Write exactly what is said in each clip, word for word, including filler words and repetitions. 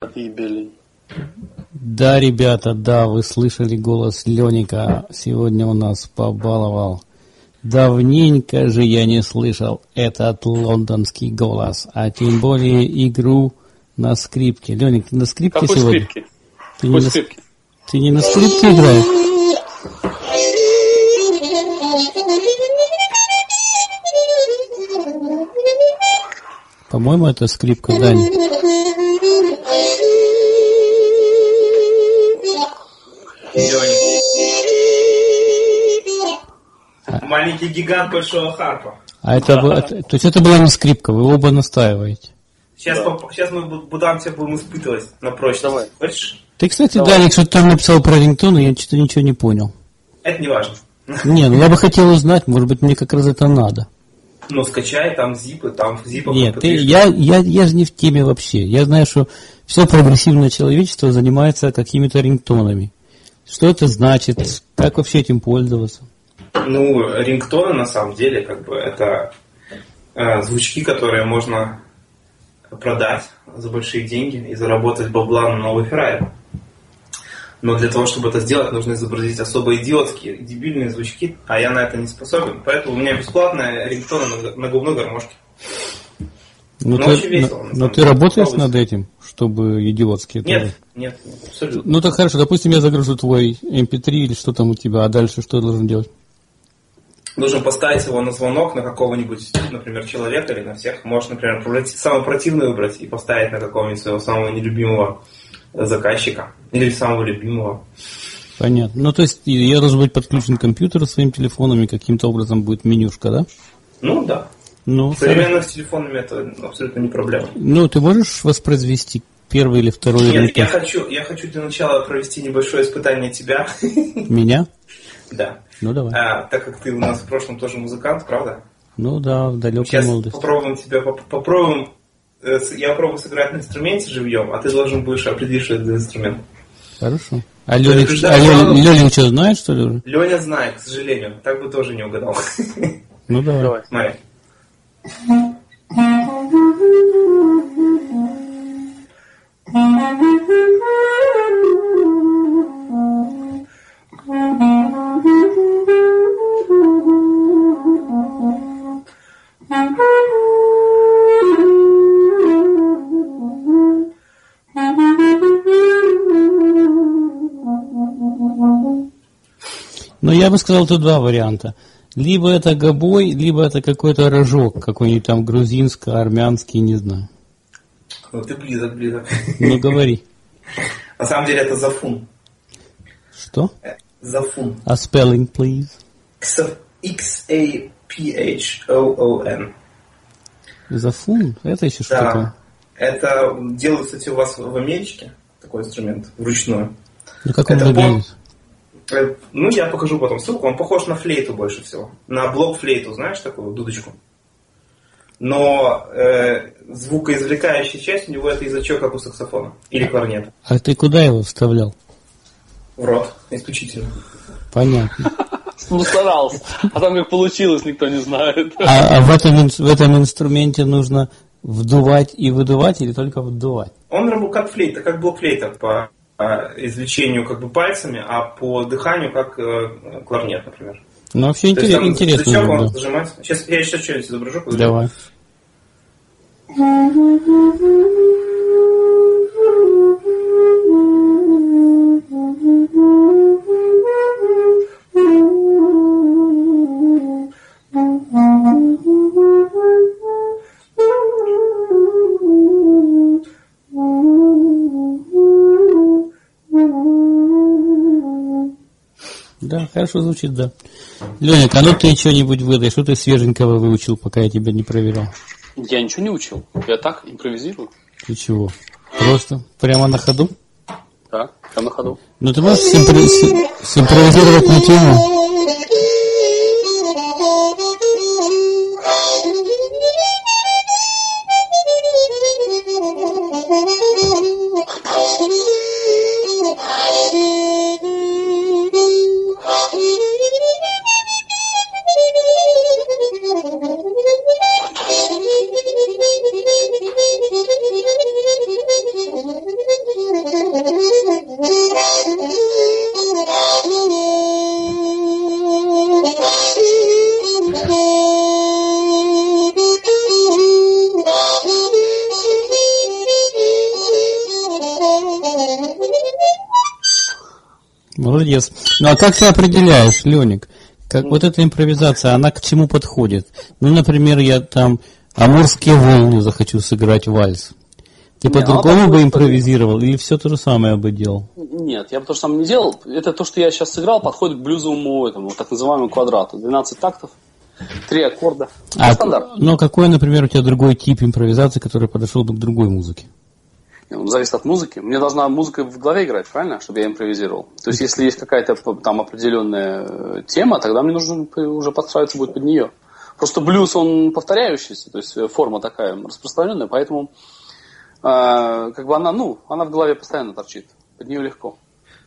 Погибели. Да, ребята, да, вы слышали голос Леника. Сегодня у нас побаловал. Давненько же я не слышал этот лондонский голос, а тем более игру на скрипке. Леник, ты на скрипке Какой сегодня? Скрипке? Ты Какой не, на... скрипке? Ты не на скрипке играешь? По-моему, это скрипка, Дани. А... Маленький гигант большого харпа. А это, это, то есть это была не скрипка, вы оба настаиваете. Сейчас, да. по, сейчас мы будем тебя будем испытывать на прочность. Давай. Хочешь? Ты, кстати, Давай. Даник, что-то там написал про рингтоны, я что-то ничего не понял. Это не важно. Не, ну я бы хотел узнать, может быть, мне как раз это надо. Ну, скачай, там зипы, там зипы. Нет, ты, я, я, я же не в теме вообще. Я знаю, что все прогрессивное человечество занимается какими-то рингтонами. Что это значит? Как вообще этим пользоваться? Ну, рингтоны, на самом деле, как бы, это э, звучки, которые можно продать за большие деньги и заработать бабла на новый Феррари. Но для того, чтобы это сделать, нужно изобразить особо идиотские, дебильные звучки, а я на это не способен. Поэтому у меня бесплатная рингтона на, на губной гармошке. Но, но ты, очень весело. Но, но ты работаешь над этим, чтобы идиотские? Нет, нет, нет, абсолютно. Ну так хорошо, допустим, я загружу твой эм пи три или что там у тебя, а дальше что я должен делать? Нужно поставить его на звонок на какого-нибудь, например, человека или на всех. Можешь, например, самого противного выбрать и поставить на какого-нибудь своего самого нелюбимого заказчика или самого любимого. Понятно. Ну, то есть я должен быть подключен к компьютеру своим телефоном, и каким-то образом будет менюшка, да? Ну, да. Ну, современных с телефонами это абсолютно не проблема. Ну, ты можешь воспроизвести первый или второй? Нет, я хочу, я хочу для начала провести небольшое испытание тебя. Меня? Да. Ну, давай. А, так как ты у нас в прошлом тоже музыкант, правда? Ну, да, в далекой Сейчас молодости. попробуем тебя, попробуем. Я попробую сыграть на инструменте живьем, а ты должен будешь определить, что это за инструмент. Хорошо. А Леня, а Леня, Леня что, знает, что ли, уже? Леня знает, к сожалению. Так бы тоже не угадал. Ну, давай. Давай. Смотри. Ну, я бы сказал, тут два варианта. Либо это гобой, либо это какой-то рожок, какой-нибудь там грузинско-армянский, не знаю. Ну, ты близок, близок. Ну, говори. На самом деле это зафун. Что? Зафун. А spelling, please? X A P H O O N. Зафун? Это еще что да. такое? Это делают, кстати, у вас в Америке такой инструмент, вручную. Ну, как он это выглядит? По... Ну, я покажу потом ссылку. Он похож на флейту больше всего. На блок-флейту, знаешь, такую дудочку. Но э, звукоизвлекающая часть у него это язычок, как у саксофона. Или кларнета. А ты куда его вставлял? В рот, исключительно. Понятно. Ну, старался. А там как получилось, никто не знает. А, а в, этом, в этом инструменте нужно вдувать и выдувать или только вдувать? Он работает как флейта, как блок-флейта по извлечению как бы пальцами, а по дыханию как э, кларнет, например. Ну, вообще интерес, там интересно. Язычок, он да. зажимается. Сейчас я еще что-нибудь изображу. Давай. Да, хорошо звучит, да. Леня, а ну ты что-нибудь выдай, что ты свеженького выучил, пока я тебя не проверял? Я ничего не учил, я так импровизирую. Ты чего? Просто прямо на ходу? Да, прямо на ходу. Ну ты можешь симпро... симпровизировать на тему? Молодец. Ну а как ты определяешь, Леник, как вот эта импровизация, она к чему подходит? Ну, например, я там «Амурские волны» захочу сыграть вальс. Ты Не, по-другому бы импровизировал или все то же самое бы делал? Нет, я бы то же самое не делал. Это то, что я сейчас сыграл, подходит к блюзовому этому, так называемому квадрату. двенадцать тактов, три аккорда. А, Стандарт. ну, какой, например, у тебя другой тип импровизации, который подошел бы к другой музыке? Ну, зависит от музыки. Мне должна музыка в голове играть, правильно, чтобы я импровизировал. То есть, если есть какая-то там определенная тема, тогда мне нужно уже подстраиваться будет под нее. Просто блюз, он повторяющийся, то есть форма такая распространенная, поэтому э, как бы она, ну, она в голове постоянно торчит. Под нее легко.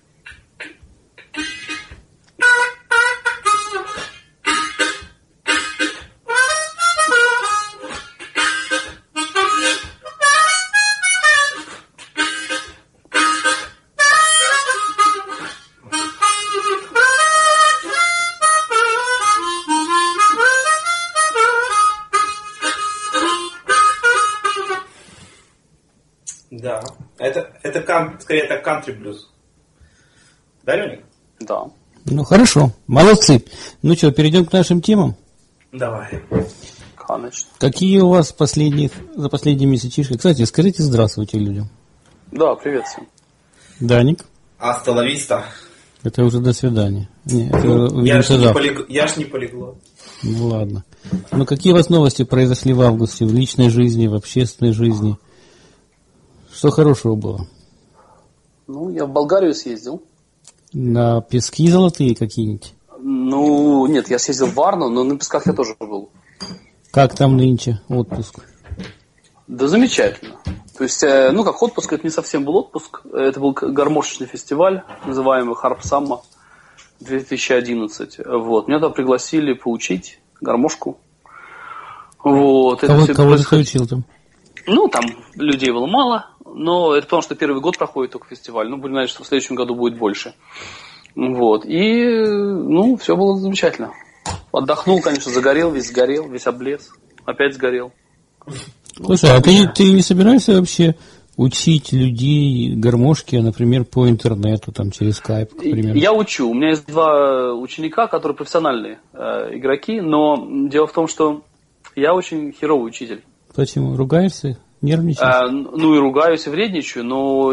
Да. Это, это кан, скорее это кантри-блюз. Да, Леник? Да. Ну, хорошо. Молодцы. Ну что, перейдем к нашим темам? Давай. Конечно. Какие у вас последних, за последние месячишки? Кстати, скажите здравствуйте людям. Да, привет всем. Даник? Аста ла виста. Это уже до свидания. Не, это Я увидимся ж не, завтра. полиг... я ж не полиглот. Ну ладно. Ну какие у вас новости произошли в августе в личной жизни, в общественной жизни? Что хорошего было? Ну, я в Болгарию съездил. На пески золотые какие-нибудь? Ну, нет, я съездил в Варну, но на песках я тоже был. Как там нынче отпуск? Да замечательно. То есть, э, ну, как отпуск, это не совсем был отпуск. Это был гармошечный фестиваль, называемый Harp Summer две тысячи одиннадцать. Вот. Меня туда пригласили поучить гармошку. Вот. Кого, это кого ты происходит... учил там? Ну, там людей было мало, но это потому, что первый год проходит только фестиваль. Ну, будем надеяться, что в следующем году будет больше. Вот. И, ну, все было замечательно. Отдохнул, конечно, загорел, весь сгорел, весь облез. Опять сгорел. Слушай, а ты, ты не собираешься вообще учить людей гармошке, например, по интернету, там, через скайп, к примеру? Я учу. У меня есть два ученика, которые профессиональные э, игроки, но дело в том, что я очень херовый учитель. Почему? Ругаешься? Нервничаешь? А, ну и ругаюсь, и вредничаю, но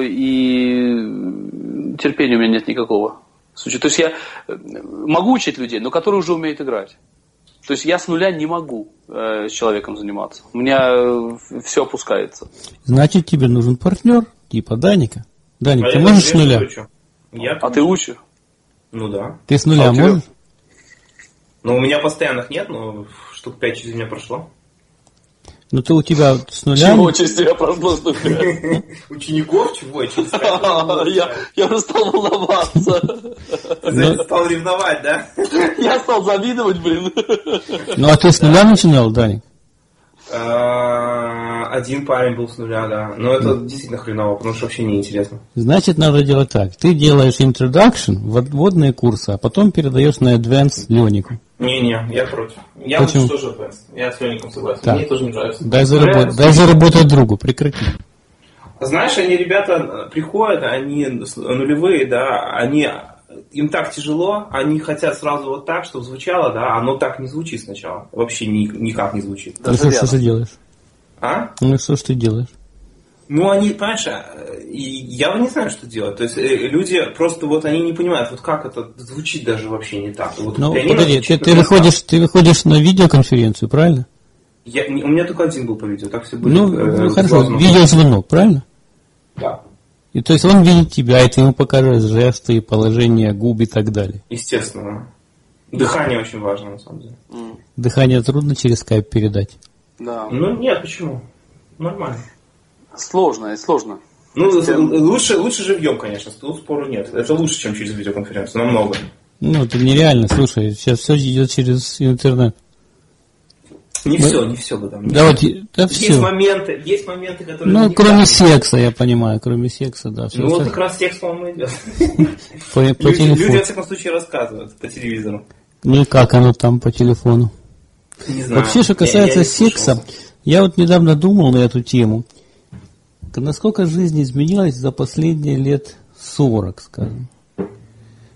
и терпения у меня нет никакого. То есть я могу учить людей, но которые уже умеют играть. То есть я с нуля не могу э, с человеком заниматься. У меня э, все опускается. Значит, тебе нужен партнер, типа Даника. Даник, А ты я можешь с я нуля? Я, а ты учишь? Ну да. Ты с нуля а можешь? Ну, у меня постоянных нет, но штук пять через меня прошло. Ну, ты у тебя с нуля... Чего через тебя прошло? Учеников чего? Через Я уже стал волноваться. Стал ревновать, да? Я стал завидовать, блин. Ну, а ты с нуля начинал, Даник? Один парень был с нуля, да. Но это действительно хреново, потому что вообще неинтересно. Значит, надо делать так. Ты делаешь introduction, вводные курсы, а потом передаешь на advanced Ленику. Не-не, я против. Я Почему? лучше тоже advanced. Я с Леником согласен. Так. Мне тоже не нравится. Дай заработать, дай заработать другу, прекрати. Знаешь, они, ребята, приходят, они нулевые, да, они... Им так тяжело, они хотят сразу вот так, чтобы звучало, да, оно так не звучит сначала. Вообще ни, никак не звучит. Ну, что, что ты делаешь? А? Ну, что ж ты делаешь? Ну, они, понимаешь, я не знаю, что делать. То есть люди просто вот они не понимают, вот как это звучит даже вообще не так. Вот ну, подожди, ты, ты, выходишь, ты выходишь на видеоконференцию, правильно? Я, у меня только один был по видео, так все были. Ну, э, хорошо, глазно. видеозвонок, правильно? Да. И то есть он видит тебя, и ты ему покажешь жесты, положение губ и так далее. Естественно. Дыхание очень важно, на самом деле. Mm. Дыхание трудно через скайп передать. Да. Ну, нет, почему? Нормально. Сложно, и сложно. Ну, лучше, лучше живьем, конечно, тут спору нет. Это лучше, чем через видеоконференцию, намного. Ну, это нереально, слушай, сейчас все идет через интернет. Не Мы... все, не все бы там. Давайте, да есть все. моменты, есть моменты, которые... Ну, кроме секса, я понимаю, кроме секса, да. Ну, вот как раз секс, по-моему, идет. По, по люди, телефону. люди, во всяком случае, рассказывают по телевизору. Ну, и как оно там по телефону? Не знаю. Вообще, что касается я, я секса, я вот недавно думал на эту тему. Насколько жизнь изменилась за последние лет сорок, скажем.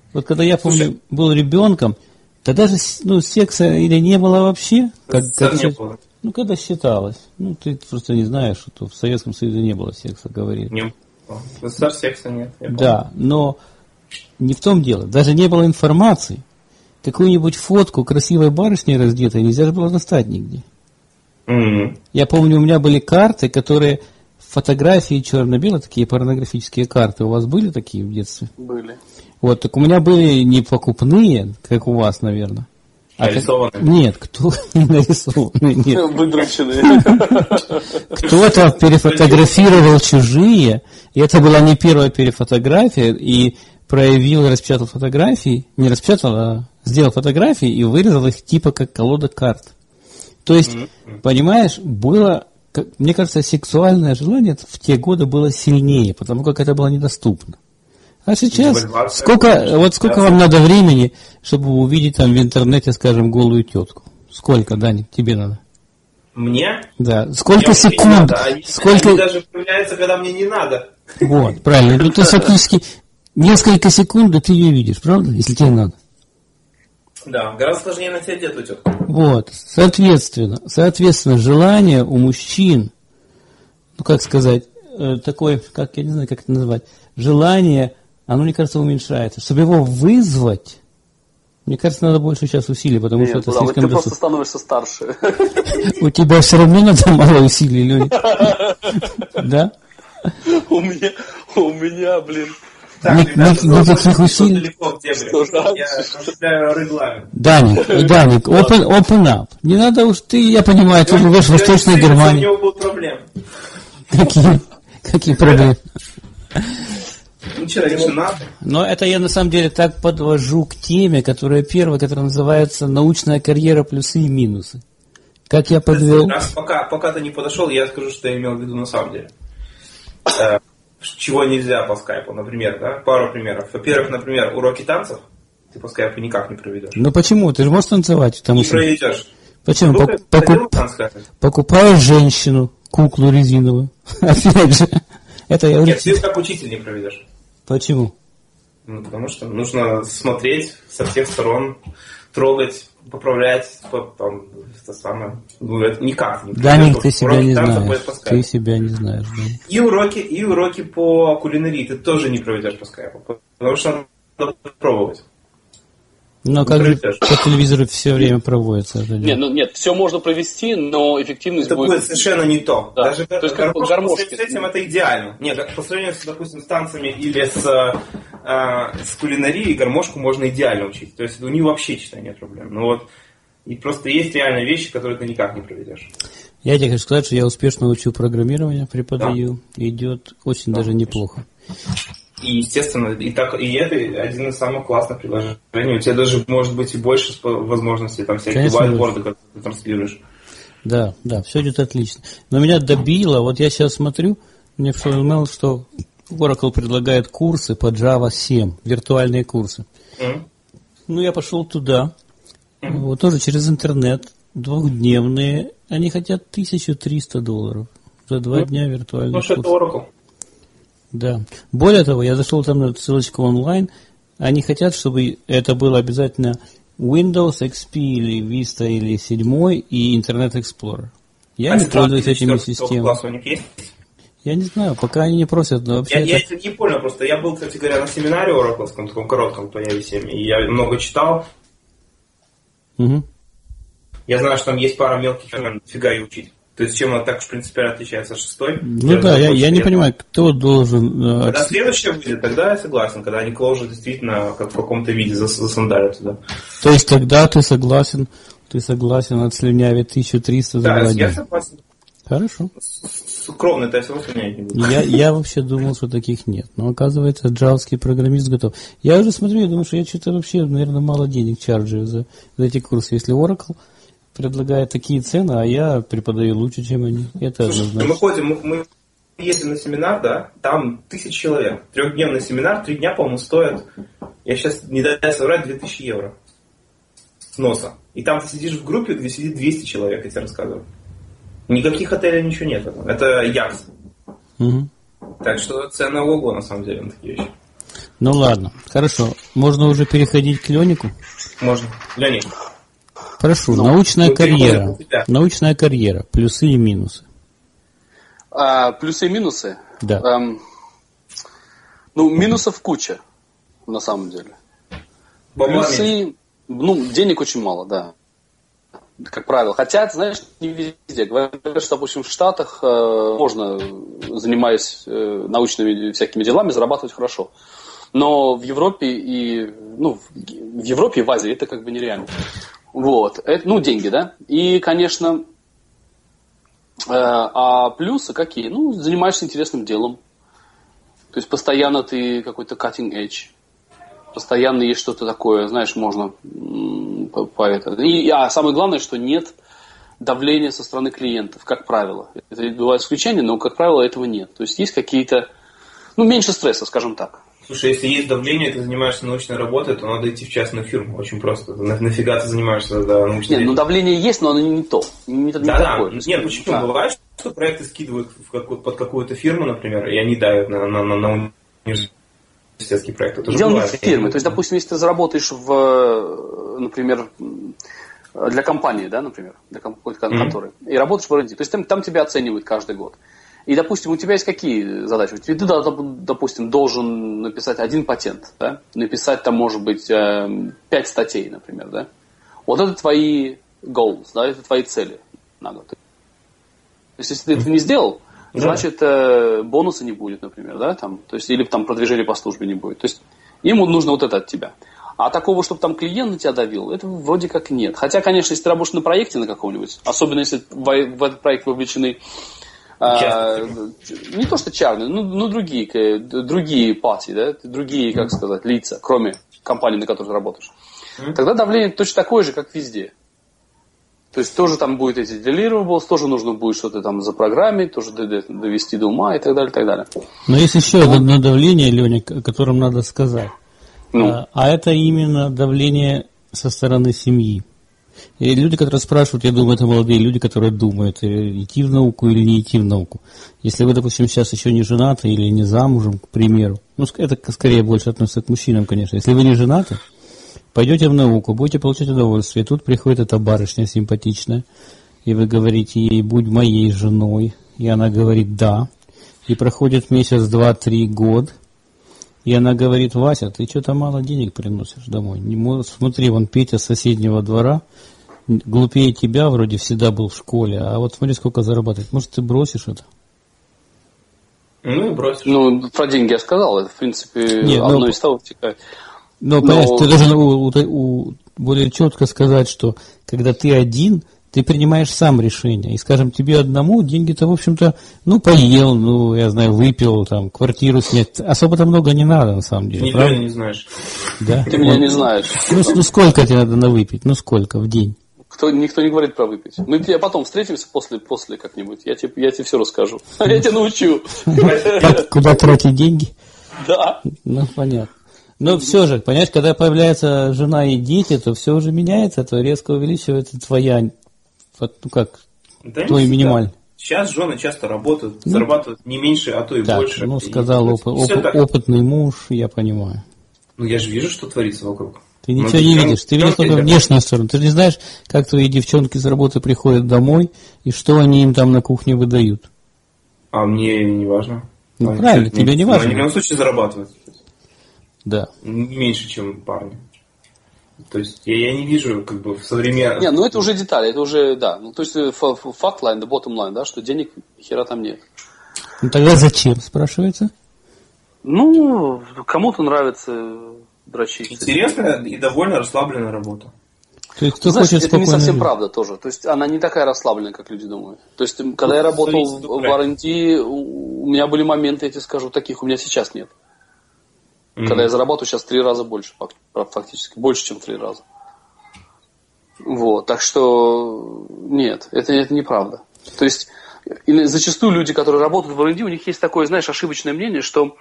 Вот когда я, помню, Слушай, был ребенком, тогда же ну, секса или не было вообще? Как, как не было. Ну, когда считалось. Ну, ты просто не знаешь, что в Советском Союзе не было секса, говорили. Не было. В СССР секса нет. Да, но не в том дело. Даже не было информации. Какую-нибудь фотку красивой барышни раздетой нельзя же было достать нигде. Mm-hmm. Я помню, у меня были карты, которые фотографии черно-белые, такие порнографические карты. У вас были такие в детстве? Были. Вот, так у меня были не покупные, как у вас, наверное. А нарисованные? Как... Нет, кто нарисованные? Нет. Выдроченные. Кто-то перефотографировал чужие, и это была не первая перефотография, и проявил, распечатал фотографии, не распечатал, а сделал фотографии и вырезал их типа как колода карт. То есть, mm-hmm. понимаешь, было, как, мне кажется, сексуальное желание в те годы было сильнее, потому как это было недоступно. А сейчас, сколько, вот сколько вам надо времени, чтобы увидеть там в интернете, скажем, голую тетку? Сколько, Даник, тебе надо? Мне? Да. Сколько секунд? Они, сколько... они даже появляются, когда мне не надо. Вот, правильно. Ну, ты фактически несколько секунд, да ты ее видишь, правда? Если тебе надо. Да, гораздо сложнее найти эту тетку. Вот, соответственно, соответственно, желание у мужчин, ну, как сказать, такое, как, я не знаю, как это назвать, желание, оно, мне кажется, уменьшается. Чтобы его вызвать, мне кажется, надо больше сейчас усилий, потому Нет, что это да, слишком... Вот ты просто становишься старше. У тебя все равно надо мало усилий, Леня. Да? У меня, у меня, блин... Никаких усилий. Я размышляю о рекламе. Даник, Даник, open, open up. Не надо уж ты, я понимаю, ты живешь в Восточной Германии. У него будут проблемы. Какие? Какие проблемы? Ну, что, конечно, надо. Но это я на самом деле так подвожу к теме, которая первая, которая называется «Научная карьера. Плюсы и минусы». Как я подвел... Раз, пока, пока ты не подошел, я скажу, что я имел в виду на самом деле. Чего нельзя по скайпу, например, да? Пару примеров. Во-первых, например, уроки танцев ты по скайпу никак не проведешь. Ну почему? Ты же можешь танцевать. Не проведешь. Почему? Ну, Пок- покуп... Покупаешь женщину, куклу резиновую. Опять же. Это я уже... Нет, ты как учитель не проведешь. Почему? Ну, потому что нужно смотреть со всех сторон, трогать, поправлять, там, это самое. Ну, это никак не Даник, ты себя не знаешь. Ты себя не знаешь, да. И уроки, и уроки по кулинарии ты тоже не проведешь по скайпу, потому что надо пробовать. Но как же по телевизору все время проводится? Нет, ну, нет, все можно провести, но эффективность это будет... Это будет совершенно не то. Да. Даже то есть, как гармошка, гармошки. По сравнению с этим это идеально. Нет, по сравнению, с, допустим, с танцами или с, э, с кулинарией, гармошку можно идеально учить. То есть у них вообще, считай, нет проблем. Ну вот, и просто есть реально вещи, которые ты никак не проведешь. Я тебе хочу сказать, что я успешно учу программирование, преподаю. Да. Идет очень да, даже конечно. Неплохо. И, естественно, и, так, и это один из самых классных приложений. У тебя даже может быть и больше возможностей, там всякие whiteboards, которые ты транслируешь. Да, да, все идет отлично. Но меня добило, вот я сейчас смотрю, мне вспомнил, что Oracle предлагает курсы по Java семь, виртуальные курсы. Mm-hmm. Ну, я пошел туда, mm-hmm. вот тоже через интернет, двухдневные, они хотят тысячу триста долларов за два mm-hmm. дня виртуальный курс. Ну, что это Oracle? Да. Более того, я зашел там на ссылочку онлайн. Они хотят, чтобы это было обязательно Windows икс пи или Vista или семь и Internet Explorer. Я а не пользуюсь этими системами. Я не знаю, пока они не просят. Но вообще я, это... я не понял просто. Я был, кстати говоря, на семинаре Oracle, таком коротком по Java семь, и я много читал. Угу. Я знаю, что там есть пара мелких, фига и учить. То есть, чем она так уж принципиально отличается от шестой? Ну я да, я, я не понимаю, кто должен... Когда следующее будет, тогда я согласен. Когда они Clojure действительно как в каком-то виде засандалят туда. То есть, тогда ты согласен, ты согласен отслюнявить тысячу триста за да, два дня? я согласен. Хорошо. Кровно-то я все равно слюнявить не буду. Я, я вообще думал, что таких нет. Но оказывается, джавский программист готов. Я уже смотрю, я думаю, что я что-то вообще, наверное, мало денег чарджую за, за эти курсы. Если Oracle предлагает такие цены, а я преподаю лучше, чем они. Это Слушай, однозначно. Мы ходим, мы, мы ездим на семинар, да, там тысяча человек. Трехдневный семинар, три дня, по-моему, стоит, я сейчас не дай соврать, две тысячи евро с носа. И там ты сидишь в группе, где сидит двести человек, я тебе рассказываю. Никаких отелей, ничего нет. Это Якс. Угу. Так что цены ого, на самом деле, на такие вещи. Ну ладно, хорошо. Можно уже переходить к Лёнику? Можно. Лёник. Прошу, ну, научная карьера. Научная карьера. Плюсы и минусы. А, плюсы и минусы? Да. Эм, ну, минусов куча, на самом деле. Плюсы, ну, денег очень мало, да. Как правило. Хотя, ты знаешь, не везде. Говорят, что, допустим, в Штатах э, можно, занимаясь э, научными всякими делами, зарабатывать хорошо. Но в Европе и, ну, в Европе и в Азии это как бы нереально. Вот. Это, ну, деньги, да. И, конечно, э, а плюсы какие? Ну, занимаешься интересным делом. То есть постоянно ты какой-то cutting edge. Постоянно есть что-то такое, знаешь, можно по, по это. И, а самое главное, что нет давления со стороны клиентов, как правило. Это бывают исключения, но, как правило, этого нет. То есть есть какие-то, ну, меньше стресса, скажем так. Слушай, если есть давление, ты занимаешься научной работой, то надо идти в частную фирму. Очень просто. На, нафига ты занимаешься да, научной Нет, ну давление есть, но оно не, не то. Не, не да, такое. Да. Нет, почему? Да. Бывает, что проекты скидывают в какую, под какую-то фирму, например, и они давят на, на, на, на университетские проекты. Это дело не в фирме. То есть, допустим, если ты заработаешь в, например, для компании, да, например, для какой-то конторы, mm-hmm. и работаешь в эр энд ди, то есть там, там тебя оценивают каждый год. И, допустим, у тебя есть какие задачи? Ты, допустим, должен написать один патент, да? Написать там, может быть, пять статей, например, да? Вот это твои goals, да, это твои цели на год. То есть, если ты это не сделал, значит, э, бонуса не будет, например, да, там, то есть, или там продвижения по службе не будет. То есть, ему нужно вот это от тебя. А такого, чтобы там клиент на тебя давил, это вроде как нет. Хотя, конечно, если ты работаешь на проекте на каком-нибудь, особенно если в, в этот проект вовлечены а, не то что чарные, ну, ну другие, другие партии, да, другие, как сказать, лица, кроме компании, на которой ты работаешь, mm-hmm. тогда давление точно такое же, как везде. То есть тоже там будет эти deliverables, тоже нужно будет что-то там запрограммить, тоже довести до ума и так далее, и так далее. Но есть еще ну, одно давление, Леня, о котором надо сказать. Ну. А, а это именно давление со стороны семьи. И люди, которые спрашивают, я думаю, это молодые люди, которые думают, идти в науку или не идти в науку. Если вы, допустим, сейчас еще не женаты или не замужем, к примеру, ну, это скорее больше относится к мужчинам, конечно. Если вы не женаты, пойдете в науку, будете получать удовольствие, и тут приходит эта барышня симпатичная, и вы говорите ей, будь моей женой, и она говорит, да, и проходит месяц, два, три, год, и она говорит, Вася, ты что-то мало денег приносишь домой, не, смотри, вон Петя с соседнего двора, глупее тебя, вроде всегда был в школе, а вот смотри, сколько зарабатывает, может, ты бросишь это? Ну, бросишь. Ну, про деньги я сказал, это, в принципе, Нет, одно но... из того втекает. Но, понимаешь, Но... ты должен у, у, у, более четко сказать, что когда ты один, ты принимаешь сам решение. И, скажем, тебе одному деньги-то, в общем-то, ну, поел, ну, я знаю, выпил, там, квартиру снять. Особо-то много не надо, на самом деле. Никто не знаешь. Да? Ты меня не знаешь. Ну, ну, сколько тебе надо на выпить? Ну, сколько в день? Кто, никто не говорит про выпить. Мы потом встретимся после, после как-нибудь. Я тебе, я тебе все расскажу. Я тебя научу. Куда тратить деньги? Да. Ну, понятно. Но все же, понимаешь, когда появляется жена и дети, то все уже меняется, то резко увеличивается твоя, ну как, да твой минималь. Сейчас жены часто работают, ну, зарабатывают не меньше, а то и так, больше. Ну, сказал и, оп- оп- опытный муж, я понимаю. Ну, я же вижу, что творится вокруг. Ты ничего ну, не ты видишь, ты видишь только внешнюю сторону. Ты же не знаешь, как твои девчонки с работы приходят домой, и что они им там на кухне выдают. А мне не важно. Ну, а правильно, тебе не важно. Они в любом случае зарабатывают. Да. Не меньше, чем парни. То есть я, я не вижу как бы в современном... Не, ну это уже детали, это уже, да. Ну, то есть факт line, the bottom line, да, что денег хера там нет. Ну тогда зачем, спрашивается? Ну, кому-то нравится дрочить. Интересная и довольно расслабленная работа. То есть, кто Знаешь, хочет это не совсем жить. Правда тоже. То есть она не такая расслабленная, как люди думают. То есть, когда ну, я работал в эр энд ди, у меня были моменты, я тебе скажу, таких у меня сейчас нет. Mm-hmm. Когда я зарабатываю сейчас в три раза больше, фактически, больше, чем в три раза. Вот, так что нет, это, это неправда. То есть, зачастую люди, которые работают в эр энд ди, у них есть такое, знаешь, ошибочное мнение, что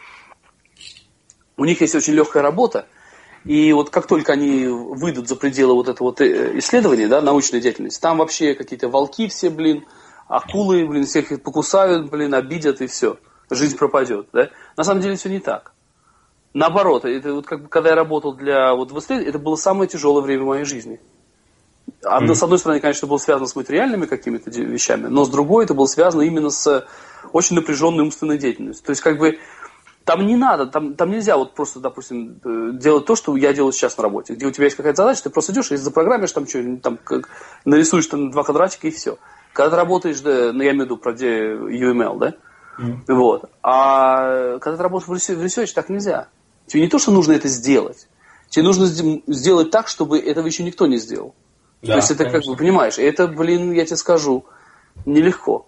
у них есть очень легкая работа, и вот как только они выйдут за пределы вот этого вот исследования, да, научной деятельности, там вообще какие-то волки все, блин, акулы, блин, всех их покусают, блин, обидят и все. Жизнь пропадет, да. На самом деле все не так. Наоборот, это вот как бы, когда я работал для вот в исследовании, это было самое тяжелое время в моей жизни. Mm-hmm. С одной стороны, конечно, это было связано с материальными какими-то вещами, но с другой это было связано именно с очень напряженной умственной деятельностью. То есть, как бы, там не надо, там, там нельзя вот просто, допустим, делать то, что я делаю сейчас на работе, где у тебя есть какая-то задача, ты просто идешь и запрограммишь там что-нибудь, там, как, нарисуешь там два квадратика и все. Когда ты работаешь, да, ну, я имею в виду про ю эм эл, да? Mm. Вот. А когда ты работаешь в research, так нельзя. Тебе не то, что нужно это сделать. Тебе нужно сделать так, чтобы этого еще никто не сделал. Да, то есть это, конечно, как бы, понимаешь, это, блин, я тебе скажу, нелегко.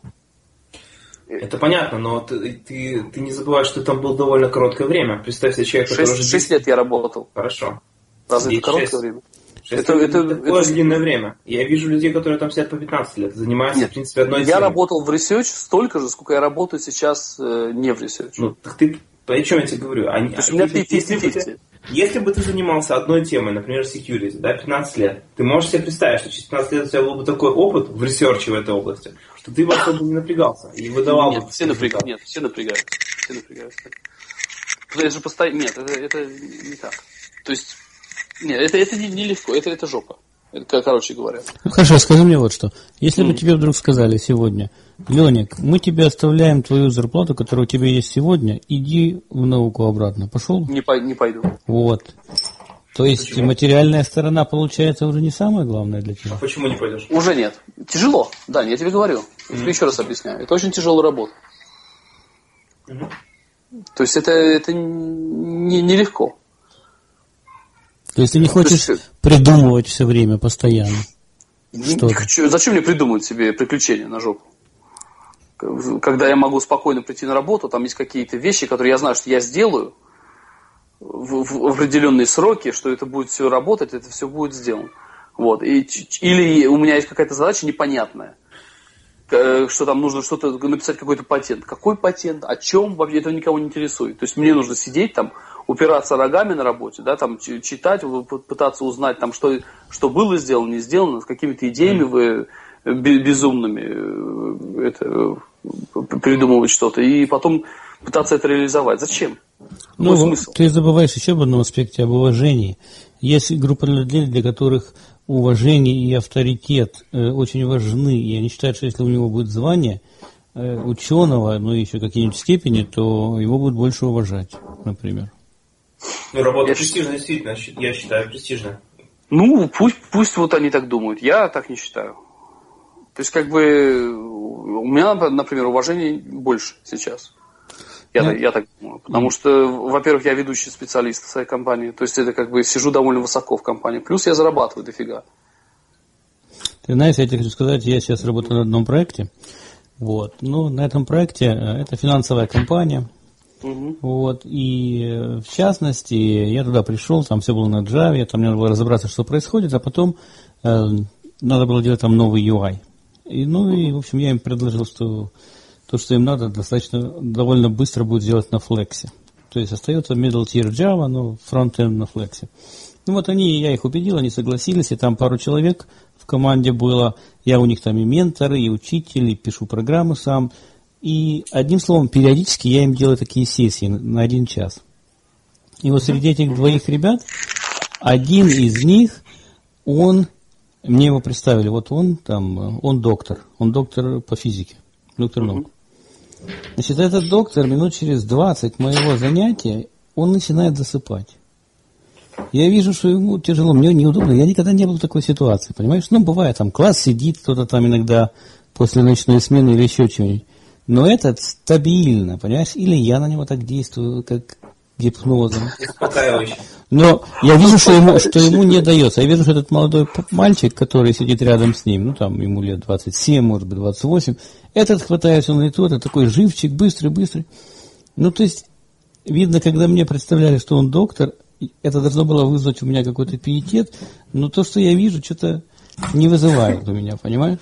Это понятно, но ты, ты, ты не забываешь, что там было довольно короткое время. Представь себе человека, который уже... шесть лет я работал. Хорошо. Разве это короткое шесть время? Это, это, это такое это... длинное время. Я вижу людей, которые там сидят по пятнадцать лет, занимаются, Нет, в принципе, одной я темой. Работал в research столько же, сколько я работаю сейчас э, не в research. Ну, так ты... О чем я тебе говорю? А, То есть у меня пятьдесят на пятьдесят. Если бы ты занимался одной темой, например, security, да, пятнадцать лет, ты можешь себе представить, что через пятнадцать лет у тебя был бы такой опыт в ресерче в этой области, что ты бы особо не напрягался и выдавал Нет, бы... Все напрягаются. Нет, все напрягаются. Все напрягаются. Это же постоянно... Нет, это, это не так. То есть... Нет, это, это нелегко, не это, это жопа. Это, короче говоря. Ну, хорошо, скажи мне вот что. Если mm. бы тебе вдруг сказали сегодня: Леник, мы тебе оставляем твою зарплату, которая у тебя есть сегодня, иди в науку обратно. Пошел? Не, по, не пойду. Вот. То есть почему? Материальная сторона, получается, уже не самое главное для тебя? А почему не пойдешь? Уже нет. Тяжело. Да, я тебе говорю. Я тебе mm. еще раз объясняю. Это очень тяжелая работа. Mm. То есть это, это не, нелегко. То есть ты не хочешь есть, придумывать все время, постоянно? Не хочу. Зачем мне придумывать себе приключения на жопу? Когда я могу спокойно прийти на работу, там есть какие-то вещи, которые я знаю, что я сделаю в, в определенные сроки, что это будет все работать, это все будет сделано. Вот. И, или у меня есть какая-то задача непонятная, что там нужно что-то написать, какой-то патент. Какой патент? О чем? Вообще этого никого не интересует. То есть мне нужно сидеть там, упираться рогами на работе, да, там читать, пытаться узнать, там, что, что было сделано, не сделано, с какими-то идеями вы, безумными это, придумывать что-то, и потом пытаться это реализовать. Зачем? Ну, смысл? Ты забываешь еще об одном аспекте, об уважении. Есть группа людей, для которых уважение и авторитет э, очень важны, и они считают, что если у него будет звание э, ученого, ну и еще какие-нибудь степени, то его будут больше уважать, например. Ну, работа престижная, действительно, я считаю, престижная. Ну, пусть, пусть вот они так думают, я так не считаю. То есть, как бы, у меня, например, уважение больше сейчас. Я, yeah. я так думаю. Потому mm. что, во-первых, я ведущий специалист в своей компании. То есть, это как бы сижу довольно высоко в компании. Плюс я зарабатываю дофига. Ты знаешь, я тебе хочу сказать, я сейчас работаю на одном проекте. Вот. Ну, на этом проекте это финансовая компания. Uh-huh. Вот. И в частности, я туда пришел, там все было на Java, там мне надо было разобраться, что происходит, а потом э, надо было делать там новый ю ай. И, ну и, в общем, я им предложил, что то, что им надо, достаточно довольно быстро будет сделать на Flex. То есть остается middle tier Java, но фронтенд на Flex. Ну вот они, я их убедил, они согласились, и там пару человек в команде было. Я у них там и ментор, и учитель, и пишу программы сам. И, одним словом, периодически я им делаю такие сессии на один час. И вот среди этих двоих ребят, один из них, он, мне его представили, вот он там, он доктор, он доктор по физике, доктор наук. Значит, этот доктор минут через двадцать моего занятия, он начинает засыпать. Я вижу, что ему тяжело, мне неудобно, я никогда не был в такой ситуации, понимаешь? Ну, бывает, там класс сидит, кто-то там иногда после ночной смены или еще чего-нибудь. Но этот стабильно, понимаешь? Или я на него так действую, как гипнозом. Но я вижу, что ему, что ему не дается. Я вижу, что этот молодой мальчик, который сидит рядом с ним, ну там ему лет двадцать семь, может быть, двадцать восемь, этот хватается на лету, это такой живчик, быстрый, быстрый. Ну, то есть, видно, когда мне представляли, что он доктор, это должно было вызвать у меня какой-то пиетет, но то, что я вижу, что-то не вызывает у меня, понимаешь?